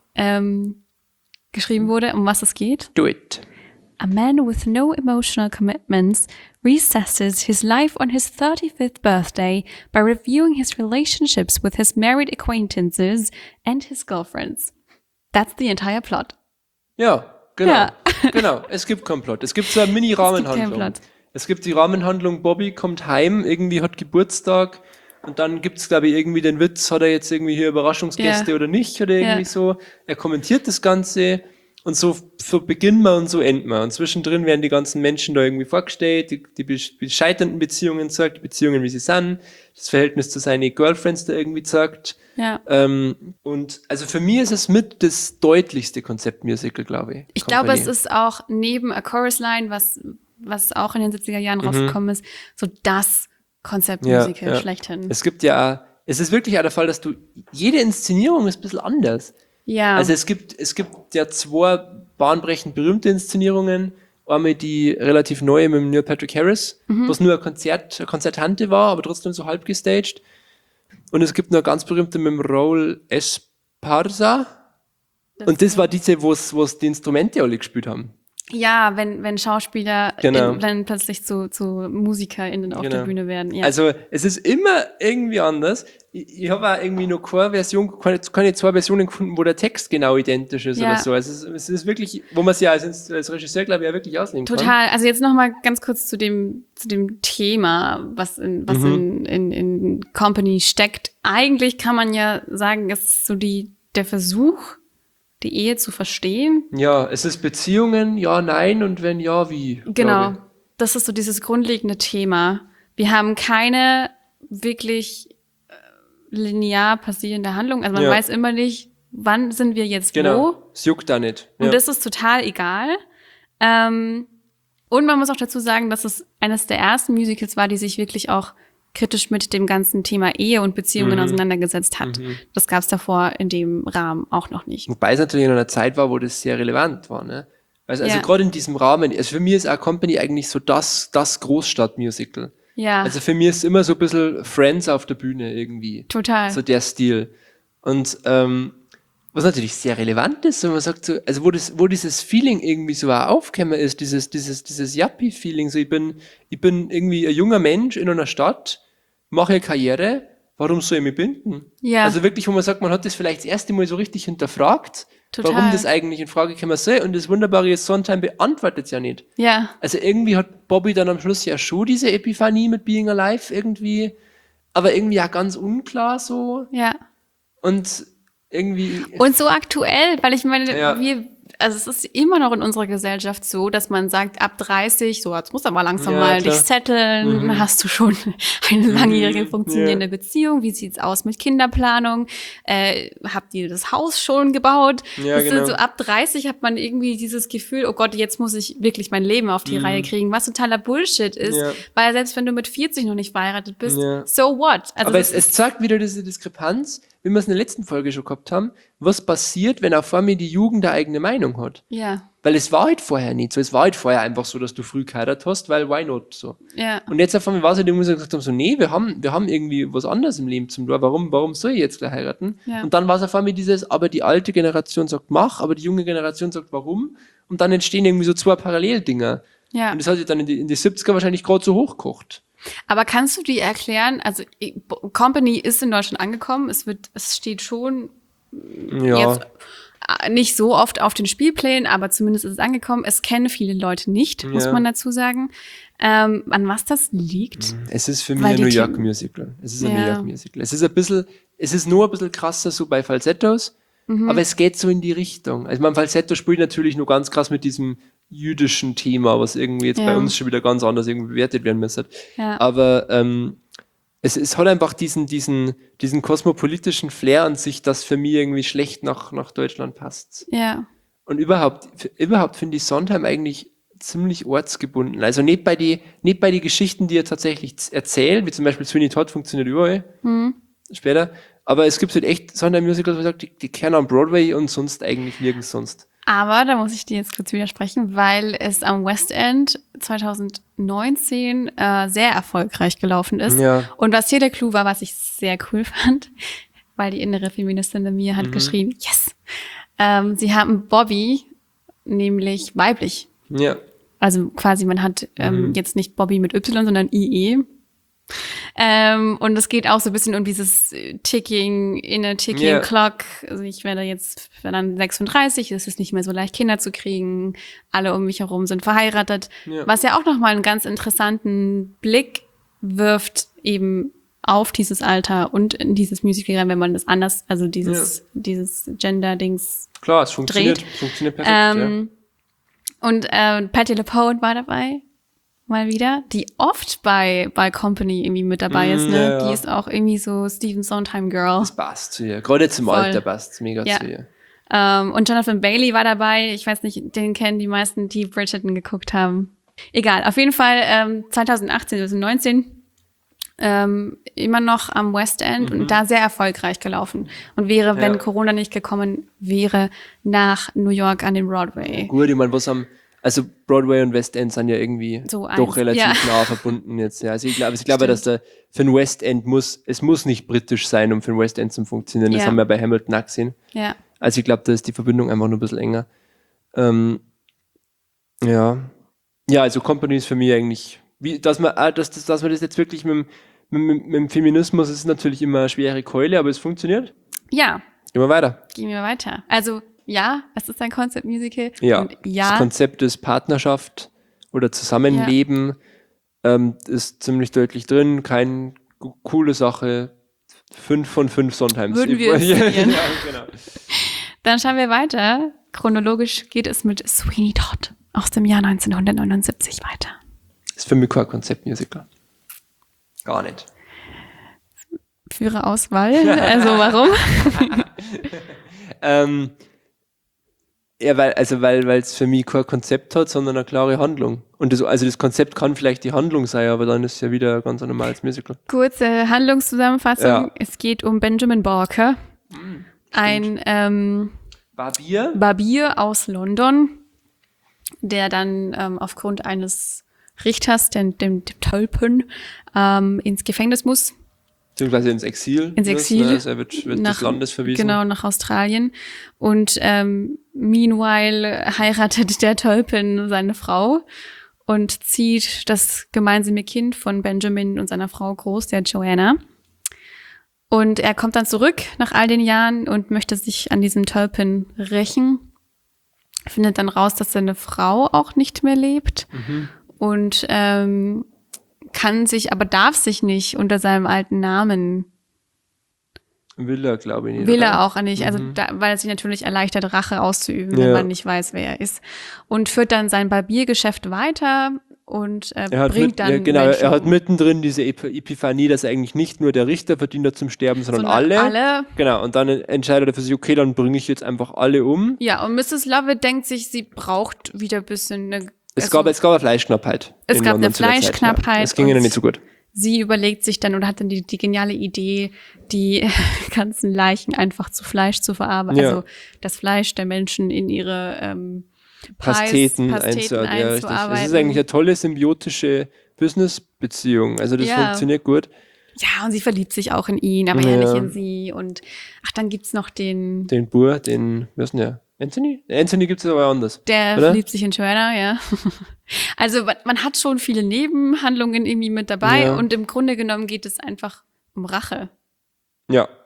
ähm, geschrieben wurde, um was es geht? Do it. A man with no emotional commitments reassesses his life on his thirty-fifth birthday by reviewing his relationships with his married acquaintances and his girlfriends. That's the entire plot. Ja, genau. Ja. Genau. Es gibt keinen Plot. Es gibt so eine keinen Mini-Rahmenhandlung. Plot. Es gibt die Rahmenhandlung, Bobby kommt heim, irgendwie hat Geburtstag und dann gibt's glaube ich, irgendwie den Witz, hat er jetzt irgendwie hier Überraschungsgäste Ja. oder nicht oder irgendwie Ja. so. Er kommentiert das Ganze und so, so beginnen wir und so enden wir. Und zwischendrin werden die ganzen Menschen da irgendwie vorgestellt, die, die besch- die scheiternden Beziehungen zeigt, die Beziehungen, wie sie sind, das Verhältnis zu seinen Girlfriends da irgendwie zeigt. Ja. Ähm, und also für mich ist es mit das deutlichste Konzeptmusical, glaube ich. Ich glaube, Company. es ist auch neben A Chorus Line, was, was auch in den siebziger Jahren rausgekommen ist, so das Konzeptmusical Ja, ja. schlechthin. Es gibt ja, auch- es ist wirklich auch der Fall, dass du, jede Inszenierung ist ein bisschen anders. Ja. Also es gibt, es gibt ja zwei bahnbrechend berühmte Inszenierungen. Einmal die relativ neue mit dem Neil Patrick Harris, Mhm. was nur ein Konzert, eine Konzertante war, aber trotzdem so halb gestaged. Und es gibt noch eine ganz berühmte mit dem Raul Esparza. Und das war diese, wo es, wo es die Instrumente alle gespielt haben. Ja, wenn, wenn Schauspieler Genau. in, dann plötzlich zu, zu MusikerInnen auf Genau. der Bühne werden. Ja. Also es ist immer irgendwie anders. Ich, ich habe auch irgendwie noch keine Version, keine, keine zwei Versionen gefunden, wo der Text genau identisch ist Ja. oder so. Also es ist, es ist wirklich, wo man es ja als, als Regisseur, glaube ich, ja wirklich ausnehmen kann. Total. Also jetzt noch mal ganz kurz zu dem zu dem Thema, was in was Mhm. in, in in Company steckt. Eigentlich kann man ja sagen, es ist so die der Versuch, die Ehe zu verstehen. Ja, es ist Beziehungen, ja, nein und wenn ja, wie. Genau. glaube Das ist so dieses grundlegende Thema. Wir haben keine wirklich äh, linear passierende Handlung. Also man Ja. weiß immer nicht, wann sind wir jetzt ich. Genau. wo. Es juckt da nicht. Und Ja. das ist total egal. Ähm, und man muss auch dazu sagen, dass es eines der ersten Musicals war, die sich wirklich auch kritisch mit dem ganzen Thema Ehe und Beziehungen Mhm. auseinandergesetzt hat. Das gab es davor in dem Rahmen auch noch nicht. Wobei es natürlich in einer Zeit war, wo das sehr relevant war, ne? Also, also Ja. gerade in diesem Rahmen, also für mich ist auch Company eigentlich so das, das Großstadtmusical. Ja, Also für mich ist immer so ein bisschen Friends auf der Bühne irgendwie. total. So der Stil. Und ähm, was natürlich sehr relevant ist, wenn man sagt, so, also wo, das, wo dieses Feeling irgendwie so auch aufgekommen ist, dieses, dieses, dieses Yuppie-Feeling, so ich bin, ich bin irgendwie ein junger Mensch in einer Stadt, mache Karriere, warum soll ich mich binden? Ja. Also wirklich, wo man sagt, man hat das vielleicht das erste Mal so richtig hinterfragt, Total. warum das eigentlich in Frage kommen soll. Und das Wunderbare ist, Sondheim beantwortet es ja nicht. Ja, Also irgendwie hat Bobby dann am Schluss ja schon diese Epiphanie mit Being Alive irgendwie, aber irgendwie ja ganz unklar so. ja. Und irgendwie. Und so aktuell, weil ich meine, Ja. wir, also es ist immer noch in unserer Gesellschaft so, dass man sagt, ab dreißig, so, jetzt musst du aber langsam Ja, mal klar. dich setteln, hast du schon eine langjährige funktionierende Ja. Beziehung, wie sieht's aus mit Kinderplanung, äh, habt ihr das Haus schon gebaut? Ja, das genau. sind so ab dreißig hat man irgendwie dieses Gefühl, oh Gott, jetzt muss ich wirklich mein Leben auf die Reihe kriegen, was totaler Bullshit ist, Mhm. Ja. weil selbst wenn du mit vierzig noch nicht verheiratet bist, Ja. so what? Also aber das es, es zeigt wieder diese Diskrepanz, wie wir es in der letzten Folge schon gehabt haben, was passiert, wenn auf einmal die Jugend eine eigene Meinung hat. ja, Weil es war halt vorher nicht so. Es war halt vorher einfach so, dass du früh geheiratet hast, weil why not so. ja. Und jetzt auf einmal war es halt irgendwie so, gesagt haben, so, nee, wir haben, wir haben irgendwie was anderes im Leben zum tun. Warum, warum soll ich jetzt gleich heiraten? Ja. Und dann war es auf einmal dieses, aber die alte Generation sagt, mach, aber die junge Generation sagt, warum? Und dann entstehen irgendwie so zwei Paralleldinger. Ja. Und das hat sich dann in die, in die siebziger wahrscheinlich gerade so hochgekocht. Aber kannst du die erklären? Also ich- Company ist in Deutschland angekommen. Es wird, es steht schon Ja. jetzt nicht so oft auf den Spielplänen, aber zumindest ist es angekommen. Es kennen viele Leute nicht, muss Ja. man dazu sagen. Ähm, an was das liegt? Es ist für mich Weil ein die New Team- York Musical. Es ist ein Ja. New York Musical. Es ist ein bisschen, es ist nur ein bisschen krasser so bei Falsettos, Mhm. aber es geht so in die Richtung. Also mein Falsetto spielt natürlich nur ganz krass mit diesem jüdischen Thema, was irgendwie jetzt Ja. bei uns schon wieder ganz anders irgendwie bewertet werden müsste. Ja. Aber ähm, es, es hat einfach diesen, diesen, diesen kosmopolitischen Flair an sich, das für mich irgendwie schlecht nach, nach Deutschland passt. Ja. Und überhaupt, f- überhaupt finde ich Sondheim eigentlich ziemlich ortsgebunden. Also nicht bei die, nicht bei die Geschichten, die er tatsächlich z- erzählt, wie zum Beispiel Sweeney Todd funktioniert überall, später. Aber es gibt halt echt Sondheim-Musicals, wo ich sage, die, die kennen am Broadway und sonst eigentlich nirgends sonst. Aber da muss ich dir jetzt kurz widersprechen, weil es am West End zwanzig neunzehn äh, sehr erfolgreich gelaufen ist. Ja. Und was hier der Clou war, was ich sehr cool fand, weil die innere Feministin in mir hat geschrien, yes! Ähm, sie haben Bobby nämlich weiblich. Ja. Also quasi, man hat ähm, jetzt nicht Bobby mit Y, sondern I E. Ähm, und es geht auch so ein bisschen um dieses äh, Ticking, inner Ticking Ja. Clock. Also ich werde jetzt dann sechsunddreißig, es ist nicht mehr so leicht, Kinder zu kriegen. Alle um mich herum sind verheiratet. Ja. Was ja auch nochmal einen ganz interessanten Blick wirft eben auf dieses Alter und in dieses Musical rein, wenn man das anders, also dieses, dieses Gender-Dings. Klar, es funktioniert. Dreht. Funktioniert perfekt. Ähm, Und äh, Patti LuPone war dabei, mal wieder, die oft bei, bei Company irgendwie mit dabei Mm, ist, ne? ja, ja. Die ist auch irgendwie so Stephen Sondheim Girl. Das passt zu ihr. Gerade jetzt im Voll. Alter passt es mega Ja. zu ihr. Ähm, und Jonathan Bailey war dabei. Ich weiß nicht, den kennen die meisten, die Bridgerton geguckt haben. Egal, auf jeden Fall ähm, zwanzig achtzehn, zwanzig neunzehn ähm, immer noch am West End und da sehr erfolgreich gelaufen. Und wäre, wenn Ja. Corona nicht gekommen wäre, nach New York an den Broadway. Gut, ich meine, was am, also Broadway und West End sind ja irgendwie So eins, doch relativ ja. nah verbunden jetzt. Ja. Also ich glaube, ich glaube, Stimmt. dass der für ein West End muss, es muss nicht britisch sein, um für ein West End zu funktionieren. Das Ja. haben wir bei Hamilton auch gesehen. Ja. Also ich glaube, da ist die Verbindung einfach nur ein bisschen enger. Ähm, ja. Ja, also Company ist für mich eigentlich, wie, dass man, ah, dass, dass, dass man das jetzt wirklich mit, dem- mit, mit, mit dem Feminismus ist natürlich immer eine schwere Keule, aber es funktioniert. Ja, Gehen wir weiter. gehen wir weiter. Also, ja, es ist ein Concept-Musical. Ja, Und das ja, Konzept des Partnerschaft oder Zusammenleben ähm, ist ziemlich deutlich drin. Keine co- coole Sache. Fünf von fünf Sondheims. Würden wir ja, inszenieren. genau. dann schauen wir weiter. Chronologisch geht es mit Sweeney Todd aus dem Jahr neunzehnhundertneunundsiebzig weiter. Ist für mich kein Konzeptmusical. Gar nicht. Führe Auswahl. Also warum? Ähm, ja, weil, also weil weil es für mich kein Konzept hat, sondern eine klare Handlung. Und das, also das Konzept kann vielleicht die Handlung sein, aber dann ist es ja wieder ganz ein normales Musical. Kurze Handlungszusammenfassung. Ja. Es geht um Benjamin Barker, ein ähm, Barbier? Barbier aus London, der dann ähm, aufgrund eines Richters, dem, dem, dem Tölpen, ähm, ins Gefängnis muss. Beziehungsweise ins Exil. Ins muss, Exil. Ne? Also er wird, wird des Landes verwiesen. Genau, nach Australien. Und ähm, meanwhile heiratet der Tölpin seine Frau und zieht das gemeinsame Kind von Benjamin und seiner Frau groß, der Joanna. Und er kommt dann zurück nach all den Jahren und möchte sich an diesem Tölpin rächen. Findet dann raus, dass seine Frau auch nicht mehr lebt. Mhm. Und ähm, kann sich, aber darf sich nicht unter seinem alten Namen. Will er, glaube ich nicht. Will oder? er auch nicht, also da, weil es sich natürlich erleichtert, Rache auszuüben, wenn Ja. man nicht weiß, wer er ist. Und führt dann sein Barbiergeschäft weiter und äh, Er hat, bringt mit, dann ja, genau, Menschen er hat um. mittendrin diese Ep- Epiphanie, dass eigentlich nicht nur der Richter verdient hat zum Sterben, sondern, Sondern alle. alle. Genau, und dann entscheidet er für sich, okay, dann bringe ich jetzt einfach alle um. Ja, und Missus Lovett denkt sich, sie braucht wieder ein bisschen eine, Es, also gab, es gab eine Fleischknappheit. Es in gab London eine zu der Zeit, Fleischknappheit Ja. Es ging ihnen und- nicht so gut. sie überlegt sich dann oder hat dann die, die geniale Idee, die ganzen Leichen einfach zu Fleisch zu verarbeiten. Ja. Also das Fleisch der Menschen in ihre ähm, Pies- Pasteten, Pasteten einzuarbeiten. Ja, richtig. einzuarbeiten. Es ist eigentlich eine tolle symbiotische Business-Beziehung. Also das Ja. funktioniert gut. Ja, und sie verliebt sich auch in ihn, aber ja, Ja. nicht in sie. Und ach, dann gibt's noch den, Den Bur, den, was ist denn der? Anthony? Anthony gibt es aber anders. der oder? verliebt sich in Joanna, ja. Also man- man hat schon viele Nebenhandlungen irgendwie mit dabei Ja. und im Grunde genommen geht es einfach um Rache. Ja.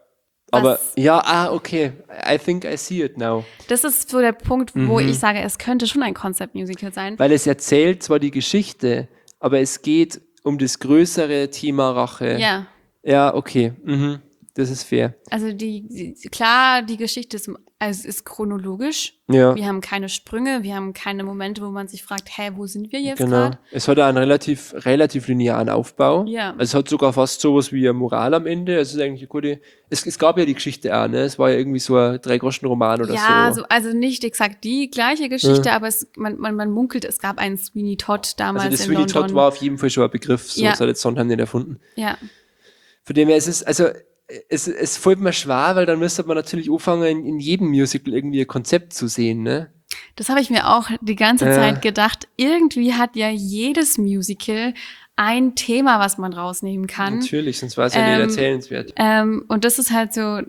Aber Was- ja, ah, okay. I think I see it now. Das ist so der Punkt, wo Mhm. ich sage, es könnte schon ein Concept-Musical sein. Weil es erzählt zwar die Geschichte, aber es geht um das größere Thema Rache. Ja. Ja, okay. Mhm. Das ist fair. Also die, die klar, die Geschichte ist, also ist chronologisch. Ja. Wir haben keine Sprünge, wir haben keine Momente, wo man sich fragt, hä, wo sind wir jetzt Genau. gerade? Es hat auch einen relativ, relativ linearen Aufbau. Ja. Also es hat sogar fast sowas wie eine Moral am Ende. Es ist eigentlich eine gute. Es, es gab ja die Geschichte auch, ne? Es war ja irgendwie so ein Drei-Groschen-Roman oder Ja, so. so, also nicht exakt die gleiche Geschichte, aber es, man, man, man munkelt, es gab einen Sweeney Todd damals Also das in Sweeney London. Todd war auf jeden Fall schon ein Begriff. So, Ja. das hat jetzt Sondheim nicht erfunden. Ja, Von dem her ist es, also es, es fällt mir schwer, weil dann müsste man natürlich anfangen, in, in jedem Musical irgendwie ein Konzept zu sehen, ne? das habe ich mir auch die ganze Ja. Zeit gedacht. Irgendwie hat ja jedes Musical ein Thema, was man rausnehmen kann. Natürlich, sonst war es ja Ähm, nicht erzählenswert. Ähm, und das ist halt so,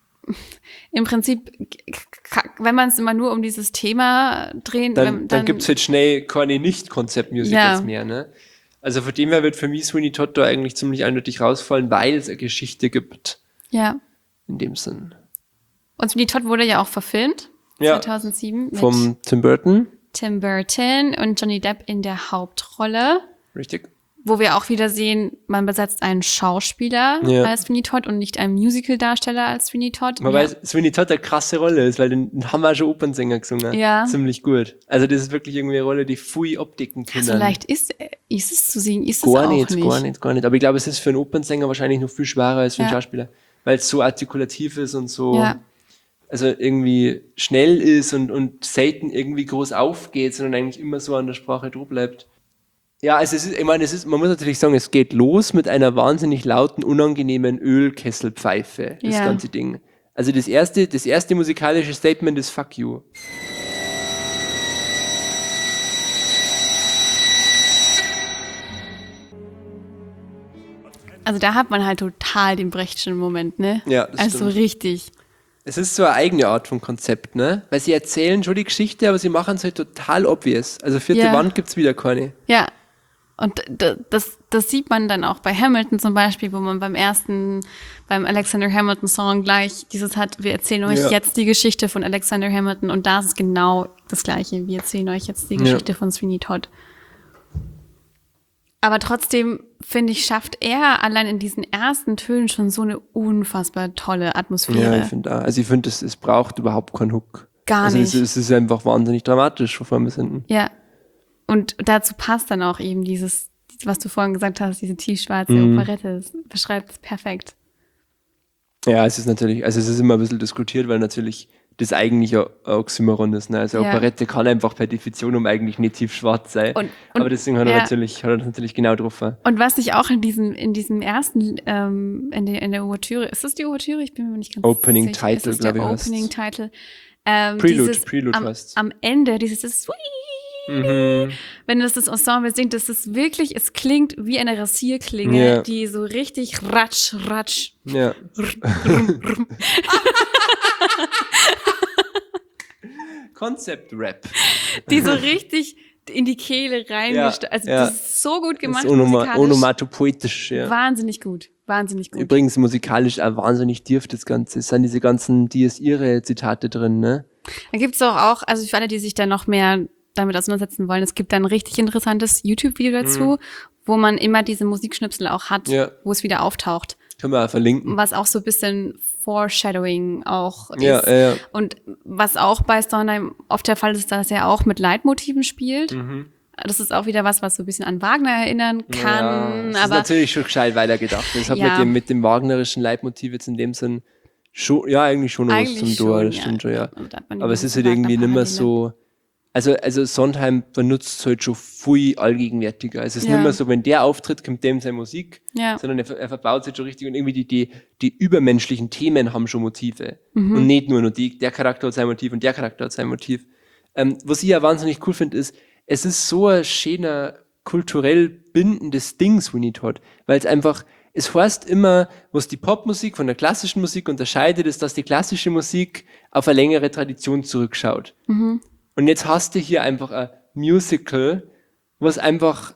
im Prinzip, k- wenn man es immer nur um dieses Thema drehen, Dann, wenn- dann, dann gibt's halt schnell keine Nicht-Konzept-Musicals Ja. mehr, ne? Also von dem her wird für mich Sweeney Todd da eigentlich ziemlich eindeutig rausfallen, weil es eine Geschichte gibt, ja. in dem Sinn. Und Sweeney Todd wurde ja auch verfilmt, Ja. zweitausendsieben, mit Vom Tim Burton, Tim Burton und Johnny Depp in der Hauptrolle, richtig? wo wir auch wieder sehen, man besetzt einen Schauspieler Ja. als Sweeney Todd und nicht einen Musical-Darsteller als Sweeney Todd. Man ja. weiß, Sweeney Todd eine krasse Rolle ist, weil den, den haben wir schon Opernsänger gesungen. Ja. Ziemlich gut. Also das ist wirklich irgendwie eine Rolle, die pfui Optiken Ja, können. so leicht ist, ist es zu singen, ist es Gar auch nicht, nicht. gar nicht, gar nicht. Aber ich glaube, es ist für einen Opernsänger wahrscheinlich noch viel schwerer als für einen Ja. Schauspieler, weil es so artikulativ ist und so, Ja. also irgendwie schnell ist und, und selten irgendwie groß aufgeht, sondern eigentlich immer so an der Sprache dran bleibt. Ja, also es ist, ich meine, es ist, man muss natürlich sagen, es geht los mit einer wahnsinnig lauten, unangenehmen Ölkesselpfeife, das Ja. ganze Ding. Also das erste, das erste musikalische Statement ist Fuck you. Also da hat man halt total den Brechtschen Moment, ne? Ja, das Also stimmt. richtig. Es ist so eine eigene Art von Konzept, ne? Weil sie erzählen schon die Geschichte, aber sie machen es halt total obvious. Also vierte Ja. Wand gibt's wieder keine. Ja. Und d- das, das sieht man dann auch bei Hamilton zum Beispiel, wo man beim ersten, beim Alexander Hamilton Song gleich dieses hat, wir erzählen euch Ja. jetzt die Geschichte von Alexander Hamilton und da ist es genau das Gleiche. Wir erzählen euch jetzt die Ja. Geschichte von Sweeney Todd. Aber trotzdem, finde ich, schafft er allein in diesen ersten Tönen schon so eine unfassbar tolle Atmosphäre. Ja, ich finde auch. Also ich finde, es, es braucht überhaupt keinen Hook. Gar also nicht. Es, es ist einfach wahnsinnig dramatisch, von vorne bis hinten. Ja. Und dazu passt dann auch eben dieses, was du vorhin gesagt hast, diese tiefschwarze Mhm. Operette. Das beschreibt es perfekt. Ja, es ist natürlich, also es ist immer ein bisschen diskutiert, weil natürlich das eigentlich ein Oxymoron ist. Ne? Also Ja. Operette kann einfach per Definition um eigentlich nicht tiefschwarz sein. Und- und- aber deswegen hat er, ja. natürlich, hat er das natürlich genau drauf. Und was ich auch in diesem, in diesem ersten, ähm, in der, in der Ouvertüre, ist das die Ouvertüre? Ich bin mir nicht ganz Opening sicher. Title, ist das glaub der ich, heißt's. Opening Title. Ähm, Prelude, dieses, Prelude am, heißt's. am Ende, dieses, dieses Sweet, Mhm. wenn das das Ensemble singt, das ist wirklich, es klingt wie eine Rasierklinge, Ja. die so richtig ratsch, ratsch. Ja. Konzept-Rap. Die so richtig in die Kehle Ja, reingestellt. Also ja. das ist so gut Das gemacht. ist onoma musikalisch. onomatopoetisch, ja. Wahnsinnig gut. Wahnsinnig gut. Übrigens musikalisch auch wahnsinnig tief das Ganze. Es sind diese ganzen Dies ihre Zitate drin, ne? Da gibt's doch auch, also für alle, die sich da noch mehr damit auseinandersetzen wollen, es gibt da ein richtig interessantes YouTube-Video dazu, wo man immer diese Musikschnipsel auch hat, Mhm. Ja. wo es wieder auftaucht. Können wir auch verlinken. Was auch so ein bisschen Foreshadowing auch ist. Ja, ja, ja. Und was auch bei Sondheim oft der Fall ist, dass er auch mit Leitmotiven spielt. Mhm. Das ist auch wieder was, was so ein bisschen an Wagner erinnern kann. Ja, das ist aber natürlich schon gescheit weitergedacht. Das hat Ja. mit dem, mit dem wagnerischen Leitmotiv jetzt in dem Sinn schon, ja, eigentlich schon noch was eigentlich zum Tor, schon, das ja. stimmt schon, ja. Und da hat man Aber die es ist ganzen halt irgendwie nicht mehr Wagner-Parallele. so, also, also Sondheim benutzt es halt schon viel allgegenwärtiger. Also es ist Ja. nicht mehr so, wenn der auftritt, kommt dem seine Musik, Ja. sondern er, er verbaut sich schon richtig und irgendwie die, die, die übermenschlichen Themen haben schon Motive. Mhm. Und nicht nur, nur die, der Charakter hat sein Motiv und der Charakter hat sein Motiv. Ähm, was ich ja wahnsinnig cool finde, ist, es ist so ein schöner, kulturell bindendes Ding, Sweeney Todd, weil es einfach, es heißt immer, was die Popmusik von der klassischen Musik unterscheidet, ist, dass die klassische Musik auf eine längere Tradition zurückschaut. Und jetzt hast du hier einfach ein Musical, was einfach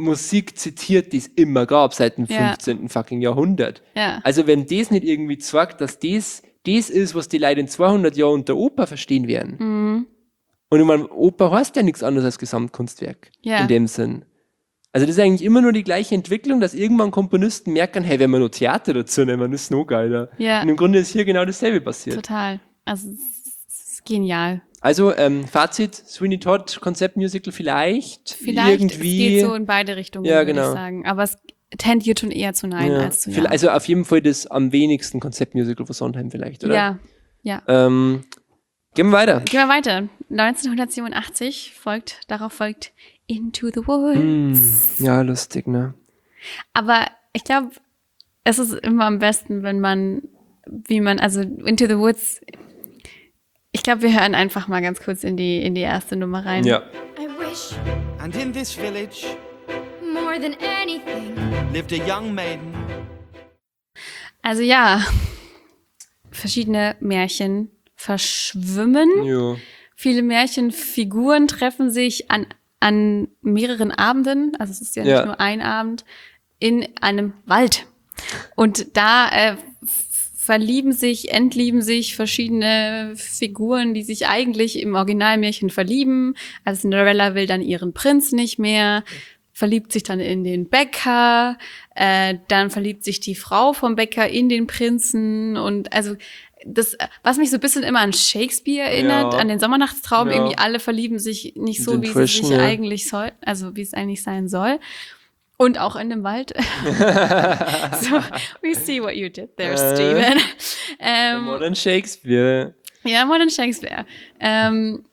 Musik zitiert, die es immer gab, seit dem Ja. fünfzehnten fucking Jahrhundert. Ja. Also wenn das nicht irgendwie zeigt, dass das das ist, was die Leute in zweihundert Jahren unter Oper verstehen werden. Mhm. Und ich meine, Oper heißt ja nichts anderes als Gesamtkunstwerk. Ja. In dem Sinn. Also das ist eigentlich immer nur die gleiche Entwicklung, dass irgendwann Komponisten merken, hey, wenn wir nur Theater dazu nehmen, das ist noch geiler. Ja. Und im Grunde ist hier genau dasselbe passiert. Total. Also es ist genial. Also ähm, Fazit, Sweeney Todd, Konzeptmusical vielleicht. Vielleicht irgendwie. es geht so in beide Richtungen, Ja, würde genau. ich sagen. Aber es tendiert schon eher zu Nein Ja. als zu Viel- Ja. Also auf jeden Fall das am wenigsten Konzeptmusical von Sondheim vielleicht, oder? ja, ja. Ähm, gehen wir weiter. Gehen wir weiter. neunzehnhundertsiebenundachtzig folgt, darauf folgt Into the Woods. Hm, ja, lustig, ne? Aber ich glaube, es ist immer am besten, wenn man, wie man, also Into the Woods, ich glaube, wir hören einfach mal ganz kurz in die, in die erste Nummer rein. Ja. I wish And in this village more than anything. lived a young maiden. Also ja, verschiedene Märchen verschwimmen. Ja. Viele Märchenfiguren treffen sich an, an mehreren Abenden, also es ist ja, Ja. nicht nur ein Abend, in einem Wald. Und da äh, f- verlieben sich, entlieben sich verschiedene Figuren, die sich eigentlich im Originalmärchen verlieben. Also Cinderella will dann ihren Prinz nicht mehr, verliebt sich dann in den Bäcker, äh, dann verliebt sich die Frau vom Bäcker in den Prinzen und also das, was mich so ein bisschen immer an Shakespeare erinnert, Ja. an den Sommernachtstraum, Ja. irgendwie alle verlieben sich nicht so, Den wie sie Frischen, sich ja. eigentlich soll, also wie es eigentlich sein soll. Und auch in dem Wald. So, we see what you did there, Äh. Stephen. Ähm, Modern Shakespeare. ja, Modern Shakespeare. Ähm,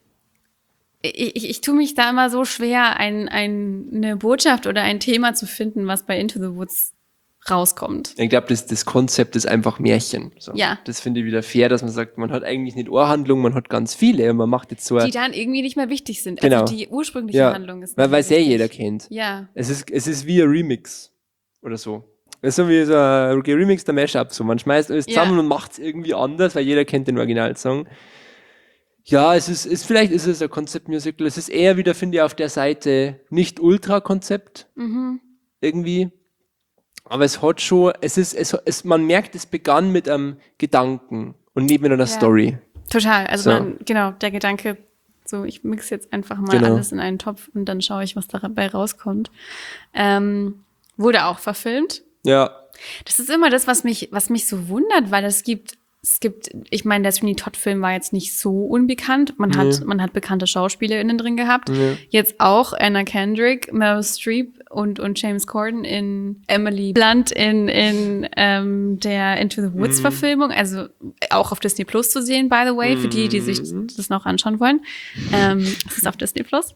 ich, ich, ich tue mich da immer so schwer, ein, ein, eine Botschaft oder ein Thema zu finden, was bei Into the Woods rauskommt. Ich glaube, das, das Konzept ist einfach Märchen. So. Ja. Das finde ich wieder fair, dass man sagt, man hat eigentlich nicht Ohrhandlung, man hat ganz viele und man macht jetzt so Die ein, dann irgendwie nicht mehr wichtig sind. Genau. Also die ursprüngliche ja, Handlung ist weil nicht es eh wichtig. jeder kennt. Ja, Es ist, es ist wie ein Remix oder so. Es ist so wie so ein Remix der Mashup. So. Man schmeißt alles zusammen Ja. und macht es irgendwie anders, weil jeder kennt den Originalsong. Ja, es ist, ist vielleicht ist es ein Konzeptmusical. Es ist eher wieder, finde ich, auf der Seite nicht Ultra-Konzept mhm. irgendwie. Aber es hat schon, es ist, es, es, man merkt, es begann mit einem Gedanken und nicht mit einer Story. Total. Also So. man, genau, der Gedanke, so ich mix jetzt einfach mal Genau. alles in einen Topf und dann schaue ich, was dabei rauskommt. Ähm, wurde auch verfilmt. Ja, Das ist immer das, was mich, was mich so wundert, weil es gibt, es gibt, ich meine, der Sweeney Todd-Film war jetzt nicht so unbekannt. Man hat, man hat bekannte SchauspielerInnen drin gehabt. Jetzt auch Anna Kendrick, Meryl Streep und, und James Corden in Emily Blunt in, in ähm, der Into the Woods-Verfilmung. Also auch auf Disney Plus zu sehen, by the way, für die, die sich das noch anschauen wollen. Ähm, es ist auf Disney Plus.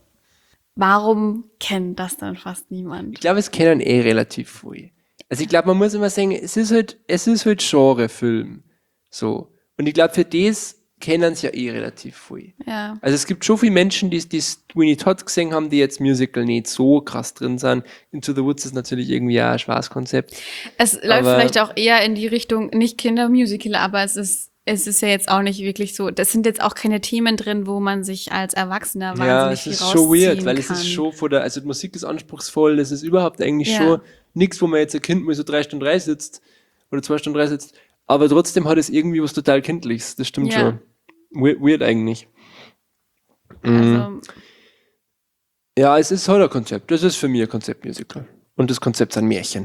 Warum kennt das dann fast niemand? ich glaube, es kennen eh relativ viel. Also ich glaube, man muss immer sagen, es ist halt, es ist halt Genrefilm. So. Und ich glaube, für das kennen es ja eh relativ viel. Ja. Also es gibt schon viele Menschen, die, die Sweeney Todd gesehen haben, die jetzt Musical nicht so krass drin sind. Into the Woods ist natürlich irgendwie auch ein Spaßkonzept. Es läuft Aber- vielleicht auch eher in die Richtung, nicht Kindermusical, aber es ist, es ist ja jetzt auch nicht wirklich so, das sind jetzt auch keine Themen drin, wo man sich als Erwachsener wahnsinnig Ja, es viel ist rausziehen schon weird, weil kann. es ist schon vor der, also die Musik ist anspruchsvoll, das ist überhaupt eigentlich Ja. schon nichts, wo man jetzt ein Kind mal so drei Stunden drei sitzt oder zwei Stunden drei sitzt, aber trotzdem hat es irgendwie was total Kindliches, das stimmt Ja. schon. Weird, weird eigentlich. Also, Ja, es ist halt ein Konzept, das ist für mich ein Konzeptmusical. Und das Konzept sind Märchen.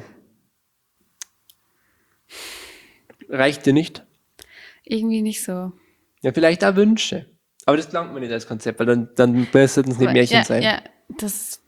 Reicht dir nicht? irgendwie nicht so. Ja, vielleicht auch Wünsche. Aber das klingt mir nicht als Konzept, weil dann, dann sollten es nicht Aber- Märchen ja, sein. Ja, das,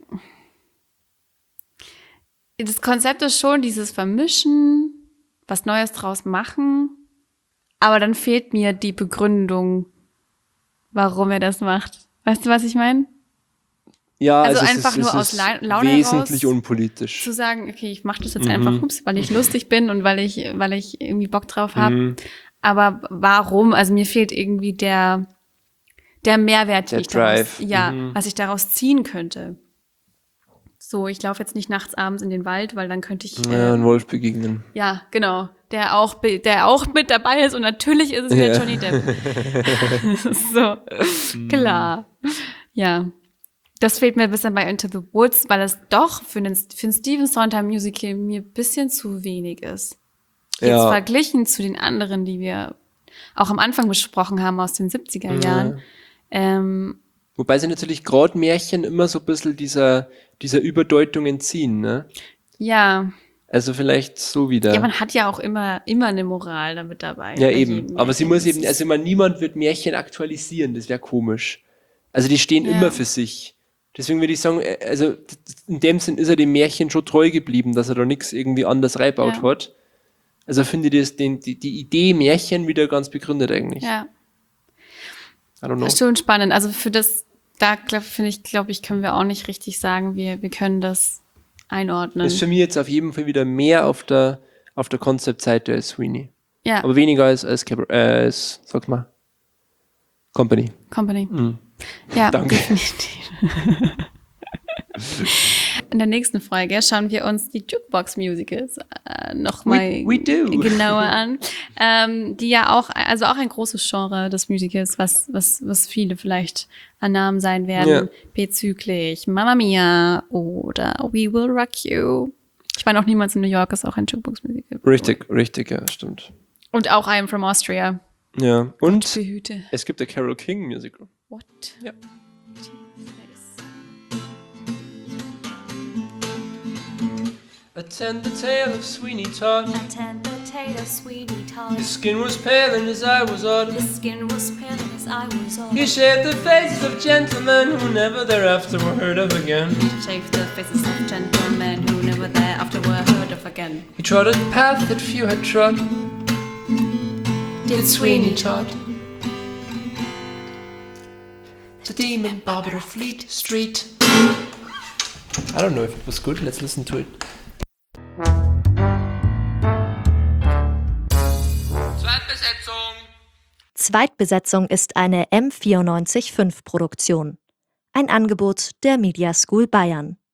das Konzept ist schon dieses Vermischen, was Neues draus machen, aber dann fehlt mir die Begründung, warum er das macht. Weißt du, was ich meine? Ja, Also es einfach ist, nur es aus ist La- Laune wesentlich heraus unpolitisch. Zu sagen, okay, ich mache das jetzt Mhm. einfach, ups, weil ich lustig bin und weil ich, weil ich irgendwie Bock drauf habe. Aber warum? Also mir fehlt irgendwie der, der Mehrwert, Der den ich daraus, Drive. ja, Mhm. was ich daraus ziehen könnte. So, ich laufe jetzt nicht nachts abends in den Wald, weil dann könnte ich, Ja, äh, ein Wolf begegnen. ja, genau, der auch, be- der auch mit dabei ist und natürlich ist es wieder Ja. Johnny Depp. so, klar. Ja. Das fehlt mir ein bisschen bei Into the Woods, weil es doch für einen, für ein Stephen Sondheim Musical mir ein bisschen zu wenig ist. Jetzt Ja. verglichen zu den anderen, die wir auch am Anfang besprochen haben aus den siebziger Jahren. Ähm, Wobei sie natürlich gerade Märchen immer so ein bisschen dieser, dieser Überdeutung entziehen, ne? ja, Also vielleicht so wieder. ja, man hat ja auch immer, immer eine Moral damit dabei. Ja, bei eben. jedem Aber sie Märchen. muss Das eben, ist- also immer niemand wird Märchen aktualisieren, das wäre komisch. Also die stehen Ja. immer für sich. Deswegen würde ich sagen, äh, also d- in dem Sinn ist er dem Märchen schon treu geblieben, dass er da nichts irgendwie anders reinbaut Ja. hat. Also finde ich das, den, die, die Idee Märchen wieder ganz begründet eigentlich. Ja, I don't know. das ist schon spannend. Also für das, da glaub- finde ich, glaube ich, können wir auch nicht richtig sagen, wir, wir können das einordnen. Ist für mich jetzt auf jeden Fall wieder mehr auf der, auf der Konzeptseite als Sweeney. Ja, Aber weniger als, als, Cabra- äh, als sag mal, Company. Company. Ja, Danke. definitiv. In der nächsten Folge schauen wir uns die Jukebox-Musicals äh, nochmal We- we do. genauer an. Ähm, die ja auch, also auch ein großes Genre des Musicals, was, was, was viele vielleicht an Namen sein werden, Ja. bezüglich Mamma Mia oder We Will Rock You. Ich war noch niemals in New York, ist auch ein Jukebox-Musical. Richtig, richtig, ja, stimmt. Und auch I Am From Austria. Ja, und Behüte. es gibt der Carole King Musical. What? Ja. Attend the tale of Sweeney Todd. Attend the tale of Sweeney Todd. His skin was pale and his eye was odd. His skin was pale and his eye was on. He shaved the faces of gentlemen who never thereafter were heard of again. Shaved the faces of gentlemen who never thereafter were heard of again. He trod a path that few had trod. Did Sweeney Todd. The demon barber of Fleet Street. I don't know if it was good. Let's listen to it. Zweitbesetzung. Zweitbesetzung ist eine M vierundneunzig Komma fünf Produktion. Ein Angebot der Media School Bayern.